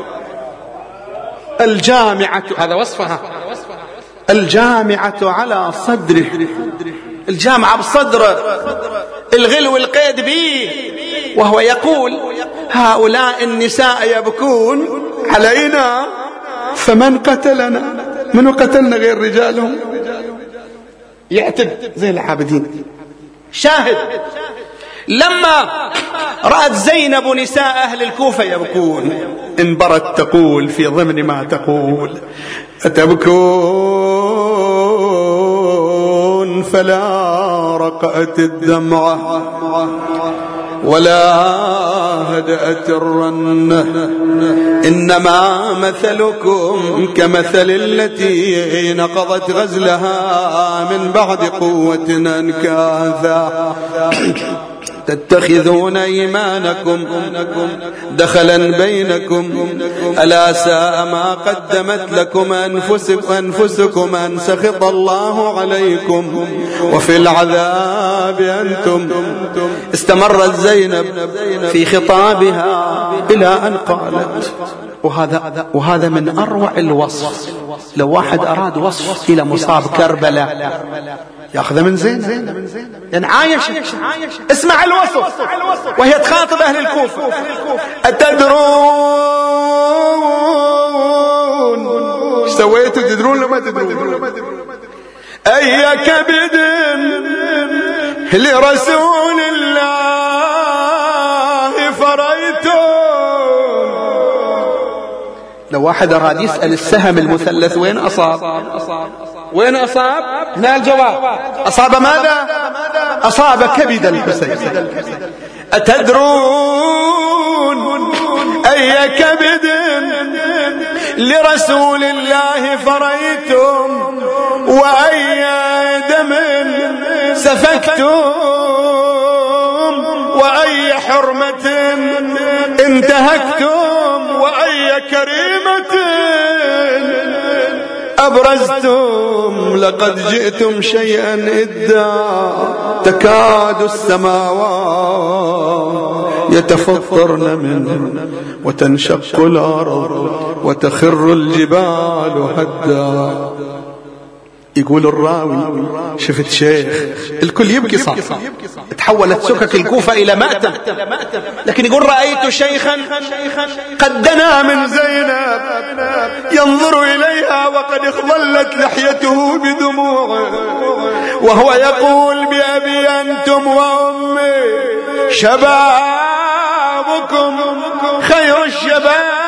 الجامعة، هذا وصفها، الجامعة على صدره، الجامعة بصدره، الغل والقيد به، وهو يقول: هؤلاء النساء يبكون علينا فمن قتلنا؟ من قتلنا غير رجالهم؟ يعتب زين العابدين. شاهد: لما رأت زينب نساء أهل الكوفة يبكون، انبرت تقول في ضمن ما تقول: أتبكون فلا رقأت الدمعة ولا هدأت الرنة، إنما مثلكم كمثل التي نقضت غزلها من بعد قوة أنكاثا، تتخذون إيمانكم دخلا بينكم، ألا ساء ما قدمت لكم أنفسكم أن سخط الله عليكم وفي العذاب أنتم. استمرت زينب في خطابها إلى أن قالت، وهذا من أروع الوصف. لو واحد أراد وصف إلى مصاب كربلاء يأخذ من زينب، يعني عايشة. اسمع الوصف وهي تخاطب أهل أتدرون ايش سويتوا تدرون لما تدرون. أي كبد لرسول الله فريتم. لو واحد أراد يسأل السهم المثلث وين أصاب؟ وين أصاب؟ هنا الجواب. أصاب ماذا؟ أصاب كبد الحسين. أتدرون أي كبد لرسول الله فريتم وأي دم سفكتم وأي حرمة انتهكتم وأي كريمة أبرزتم. لقد جئتم شيئا إدا تكاد السماوات يتفطرن منه وتنشق الأرض وتخر الجبال هدا. يقول الراوي شفت شيخ الكل يبكي صار تحولت سكك الكوفة إلى مأتم، لكن يقول رأيت شيخا قد دنا من زينب ينظر إليها وقد اخضلت لحيته بدموعه وهو يقول بأبي أنتم وأمي شبابكم خير الشباب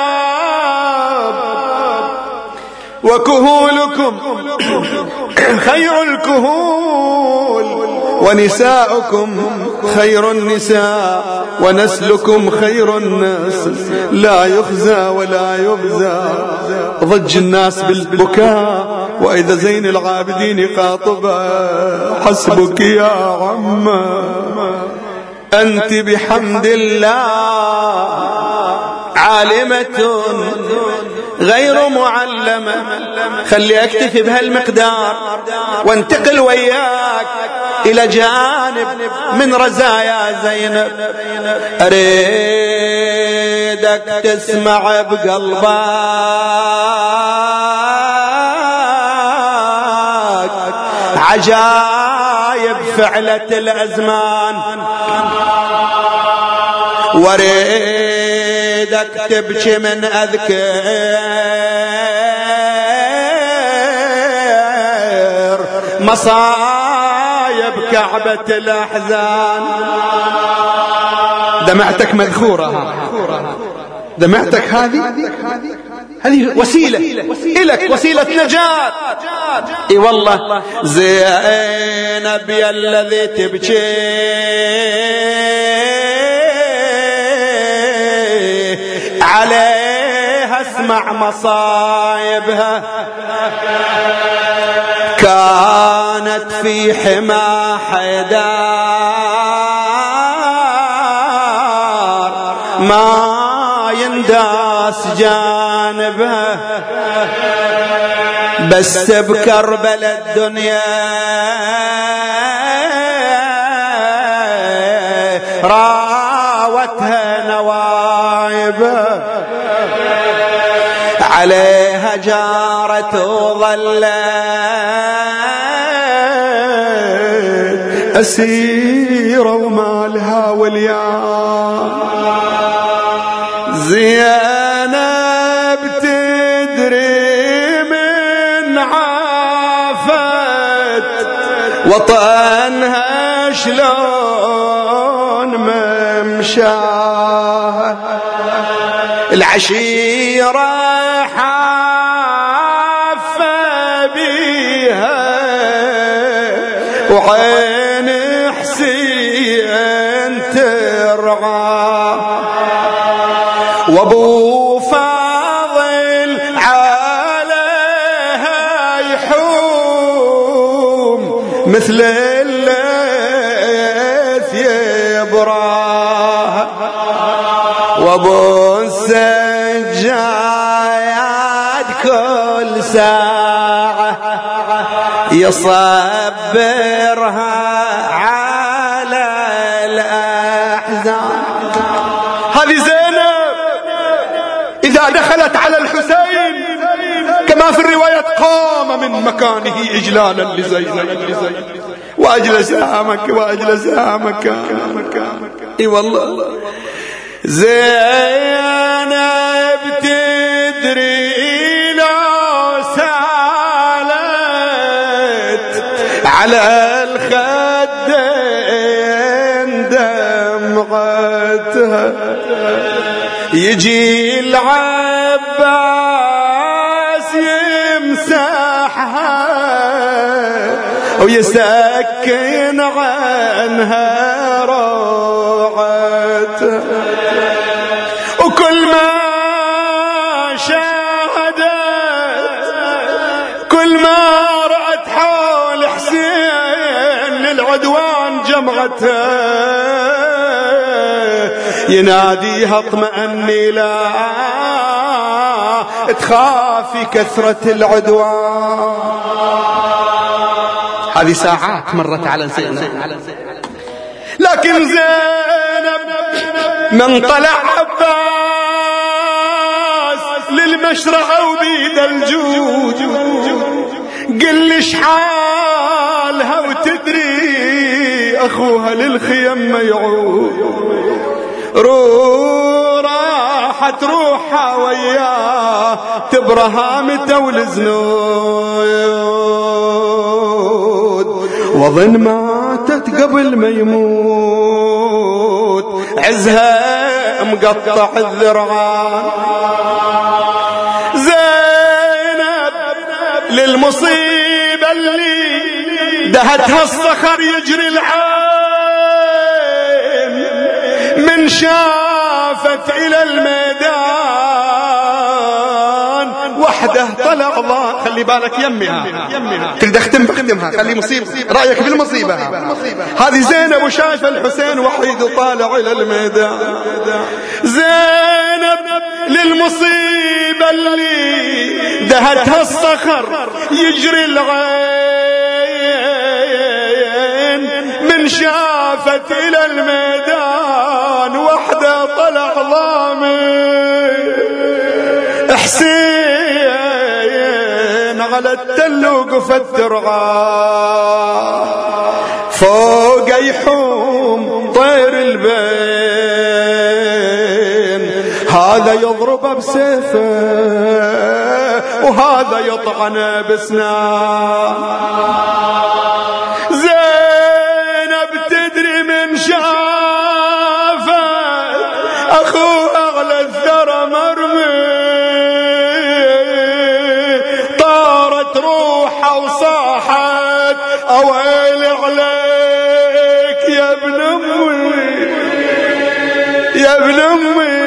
وكهولكم خير الكهول ونساؤكم خير النساء ونسلكم خير النسل لا يخزى ولا يبزى. ضج الناس بالبكاء وإذا زين العابدين خاطبها حسبك يا عمّا أنت بحمد الله عالمة غير معلمة. خلي أكتفي بهالمقدار وانتقل وياك إلى جانب من رزايا زينب. أريدك تسمع بقلبك عجائب فعلة الأزمان واريدك تبكي من أذكر مصايب كعبة الأحزان. دمعتك مذخورة، دمعتك هذه وسيلة إلك، وسيلة نجاة. اي والله زينب يا الذي تبكي عليها اسمع مصايبها. كانت في حما حيدار ما ينداس جانبها بس بكربلاء الدنيا راوتها نوايبها. عليها جارت وظلت أسيرة ومالها وليان. زينب تدري من عافت وطنها شلون ممشاها. العشيرة حافة بيها وعين حسين ترعى وابو فاضل عليها يحوم مثل الليث يبراها وابو السجاد كل ساعة يصبرها على الأحزان. هذه زينب إذا دخلت على الحسين كما في الرواية قام من مكانه إجلالا لزينب وأجلسها مكانه. اي والله زينب تدري لا على الخدين دمعتها، يجي العباس يمسحها ويسكن عنها روعتها. وكل ما شاهدت، كل ما رأت حول حسين للعدوان جمعتها، يناديها اطمئني لا تخافي كثرة العدوان. هذه ساعات مرت على زينب، لكن زينب من طلع عباس للمشرعة وبيد الجود، قلش حالها وتدري أخوها للخيم ما يعود. راحت روحها وياه تبرهامته والزنود، وظن ماتت قبل ما يموت، عزها مقطع الذرعان. زينب للمصيبة اللي دهتها الصخر يجري العين، من شافت إلى الميدان وحده طلع ضاء. خلي بالك يمها، تريد اختمها، خلي مصيبة رأيك بالمصيبة. هذه زينب وشايفة الحسين وحيد وطالع إلى الميدان. زينب للمصيبة اللي دهتها الصخر يجري العين، من شافت إلى الميدان وحده طلع ضامن. حسين على التل وقف الترعى، فوق يحوم طير البين، هذا يضرب بسيفه وهذا يطعن بسنان. زينب تدري من شافه أخوه أغلى الثرى مرمي، طارت روحه وصاحت أويل عليك يا ابن أمي، يا ابن أمي،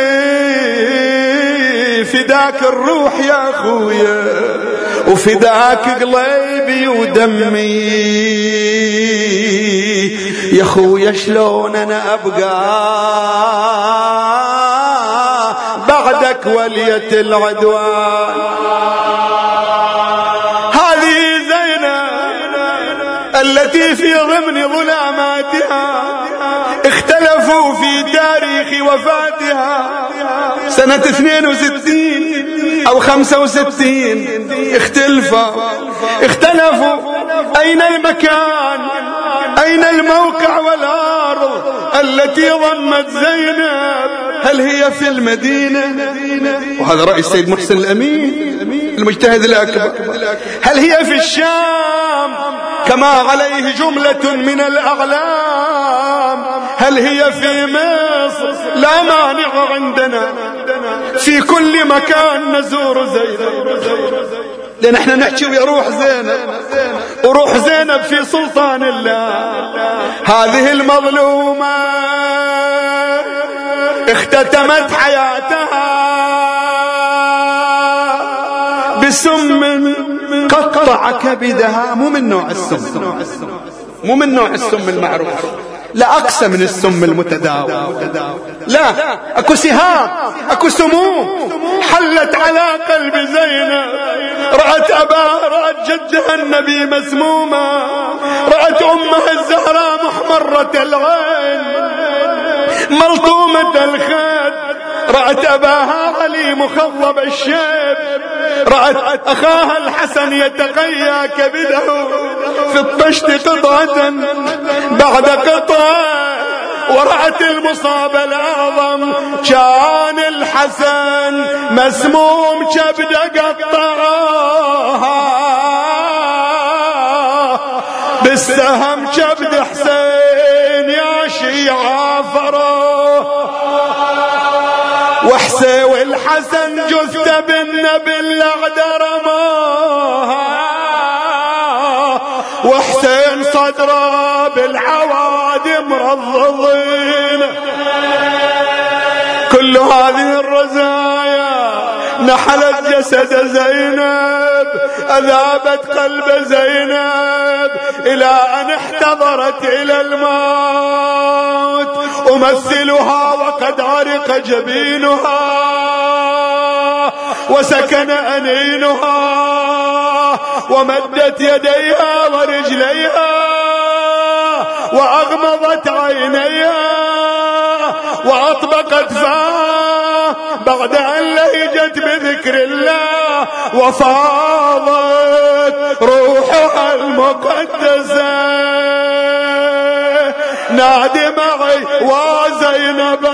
فداك الروح يا أخويا وفداك قلبي ودمي، يا أخويا شلون أنا أبقى بعدك ولية العدوان. هذه زينب التي في ضمن ظلاماتها اختلفوا في تاريخ وفاتها سنة 62 أو 65. اختلفوا أين المكان، أين الموقع والأرض التي ضمت زينب. هل هي في المدينة؟ وهذا رأي السيد محسن الأمين المجتهد الأكبر. هل هي في الشام كما عليه جملة من الأعلام؟ هل هي في مصر؟ لا مانع عندنا، في كل مكان نزور زينب، لأن احنا نحكي ويا روح زينب، وروح زينب في سلطان الله. هذه المظلومة اختتمت حياتها بسم قطع كبدها. مو من نوع السم، مو من نوع السم المعروف، لا أقسى من السم المتداول، لا، أكو سهام، أكو سموم حلت على قلب زينب. رأت أباها، رأت جدها النبي مسمومة، رأت أمها الزهراء محمرة العين ملطومة الخد، رأت أباها علي مخضب الشيب، رأت أخاها الحسن يتقيا كبده في الطشت قطعة بعد قطعة، ورأت المصاب الأعظم كان الحسن مسموم كبد قطعها. بالسهم كبد حسين يا شيعة فروا، وحسين والحسن جثة بالنبي الأعدى رماها، وحسين صدره بالعوادي مرضضين. كل هذه الرزايا نحلت جسد زينب، أذابت قلب زينب إلى أن احتضرت إلى الموت. أمثلها وقد عرق جبينها وسكن أنينها، ومدت يديها ورجليها وأغمضت عينيها وأطبقت فاها بعد أن لهجت بذكر الله، وفاضت روحها المقدسة. نادي معي وزينب،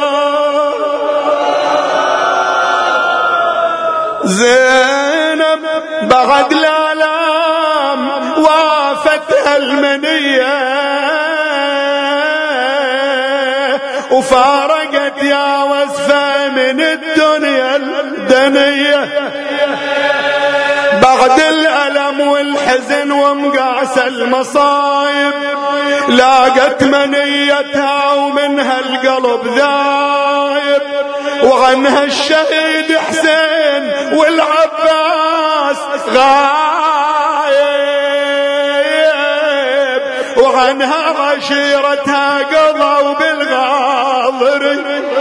زينب بعد الآلام وافتها المنية، وفارقت يا وصفة من الدنيا الدنيا. بعد الألم والحزن ومقاس المصايب لاقت منيتها ومنها القلب ذايب، وعنها الشهيد حسين والعباس غايب، وعنها عشيرتها قضوا بالغاضر.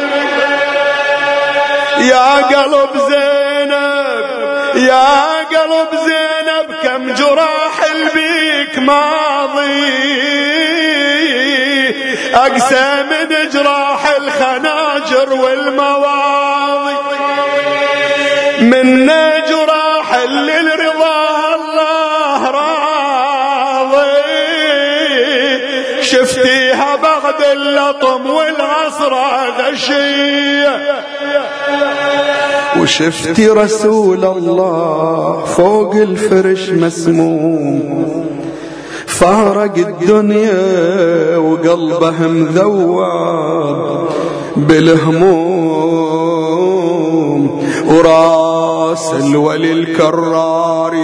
يا قلب زينب يا قلب زينب كم جراح البيك ماضي، أقسى من جراح الخناجر والمواضي، من جراح اللي لرضاه الله راضي. شفتيها بعد اللطم والعصرة غشية، وشفتي رسول الله فوق الفرش مسموم، فارق الدنيا وقلبه مذوب بالهموم، وراس الولي الكرار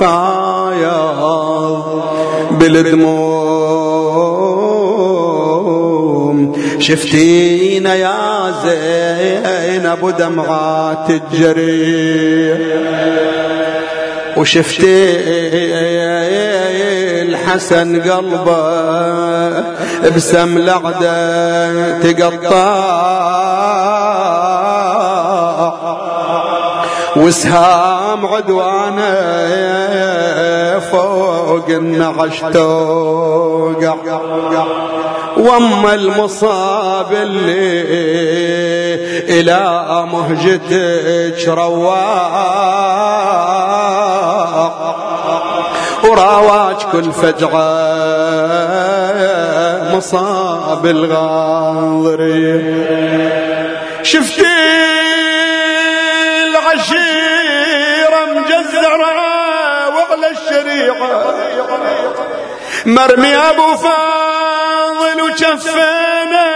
يتفايض بالدموم. شفتينا يا زينب ودمعات الجريح، وشفتي الحسن قلبه بسم لعده تقطع، وسهام عدوانه فوق النعش توقع، واما المصاب اللي الى مهجتك رواق، وراواج كل فجعه مصاب الغاضري. شفتي العشيره مجزره وعلى الشريعه مرمي ابو فاضل وشفينا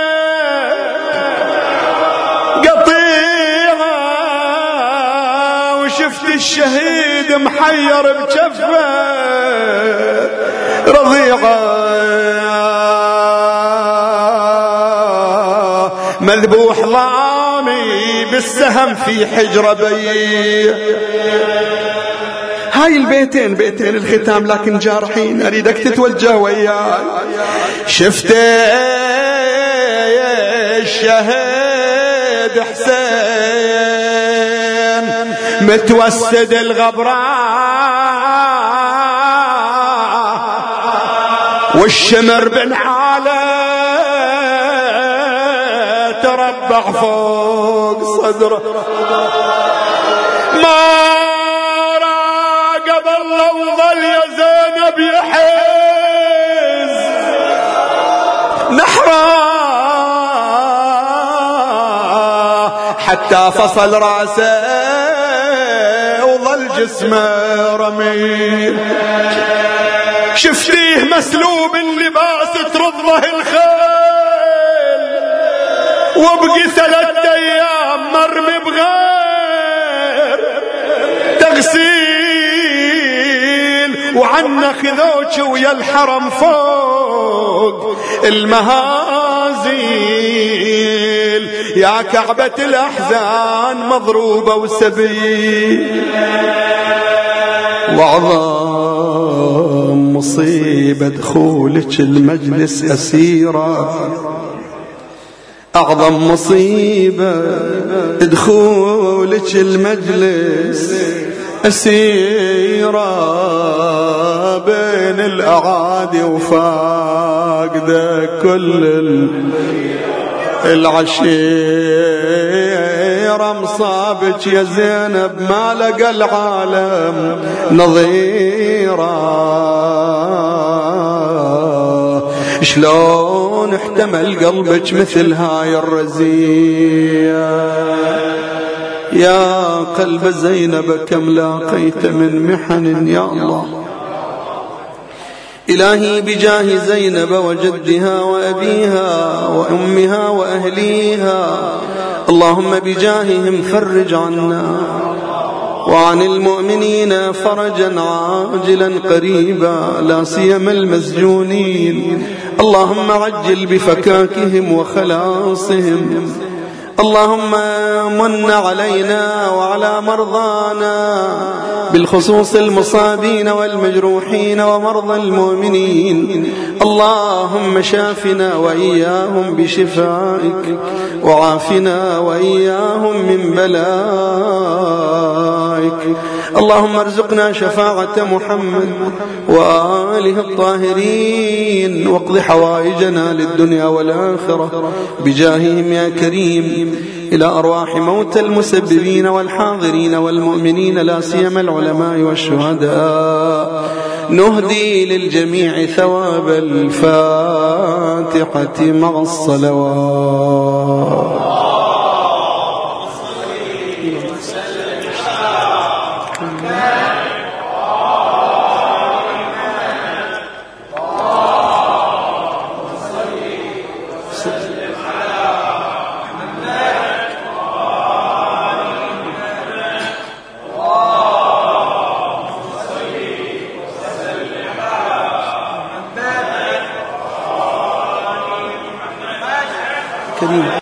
قطيعه، وشفت الشهيد محير بجفه رضيعه، مذبوح ضامي بالسهم في حجر بي. هاي البيتين بيتين الختام لكن جارحين، أريدك تتوجه وياي. شفت الشهيد حسين متوسد الغبراء، والشمر بن عالة تربع فوق صدره، ما راقب الله وظل يا زينب يحز نحره حتى فصل راسه وظل جسمه رميل. شفتيه مسلوب اللباس ترضه الخيل، وبقي 3 أيام مرمي بغير تغسيل، وعنا خذوش ويا الحرم فوق المهازيل، يا كعبة الأحزان مضروبة وسبيل. وعظم مصيبة دخولك المجلس أسيرة، أعظم مصيبة دخولك المجلس أسيرة، بين الأعادي وفاقدة كل العشيرة، مصابك يا زينب ما لقى العالم نظيرة. شلون احتمل قلبك مثل هاي الرزية؟ يا قلب زينب كم لاقيت من محن يا الله. إلهي بجاه زينب وجدها وأبيها وأمها وأهليها، اللهم بجاههم فرج عنا وعن المؤمنين فرجا عاجلا قريبا، لا سيما المسجونين، اللهم عجل بفكاكهم وخلاصهم. اللهم من علينا وعلى مرضانا بالخصوص المصابين والمجروحين ومرضى المؤمنين، اللهم شافنا وإياهم بشفائك، وعافنا وإياهم من بلائك. اللهم ارزقنا شفاعة محمد وآله الطاهرين، واقض حوائجنا للدنيا والآخرة بجاههم يا كريم. إلى أرواح موتى المسببين والحاضرين والمؤمنين، لا سيما العلماء والشهداء، نهدي للجميع ثواب الفاتحة مع الصلوات. كريم.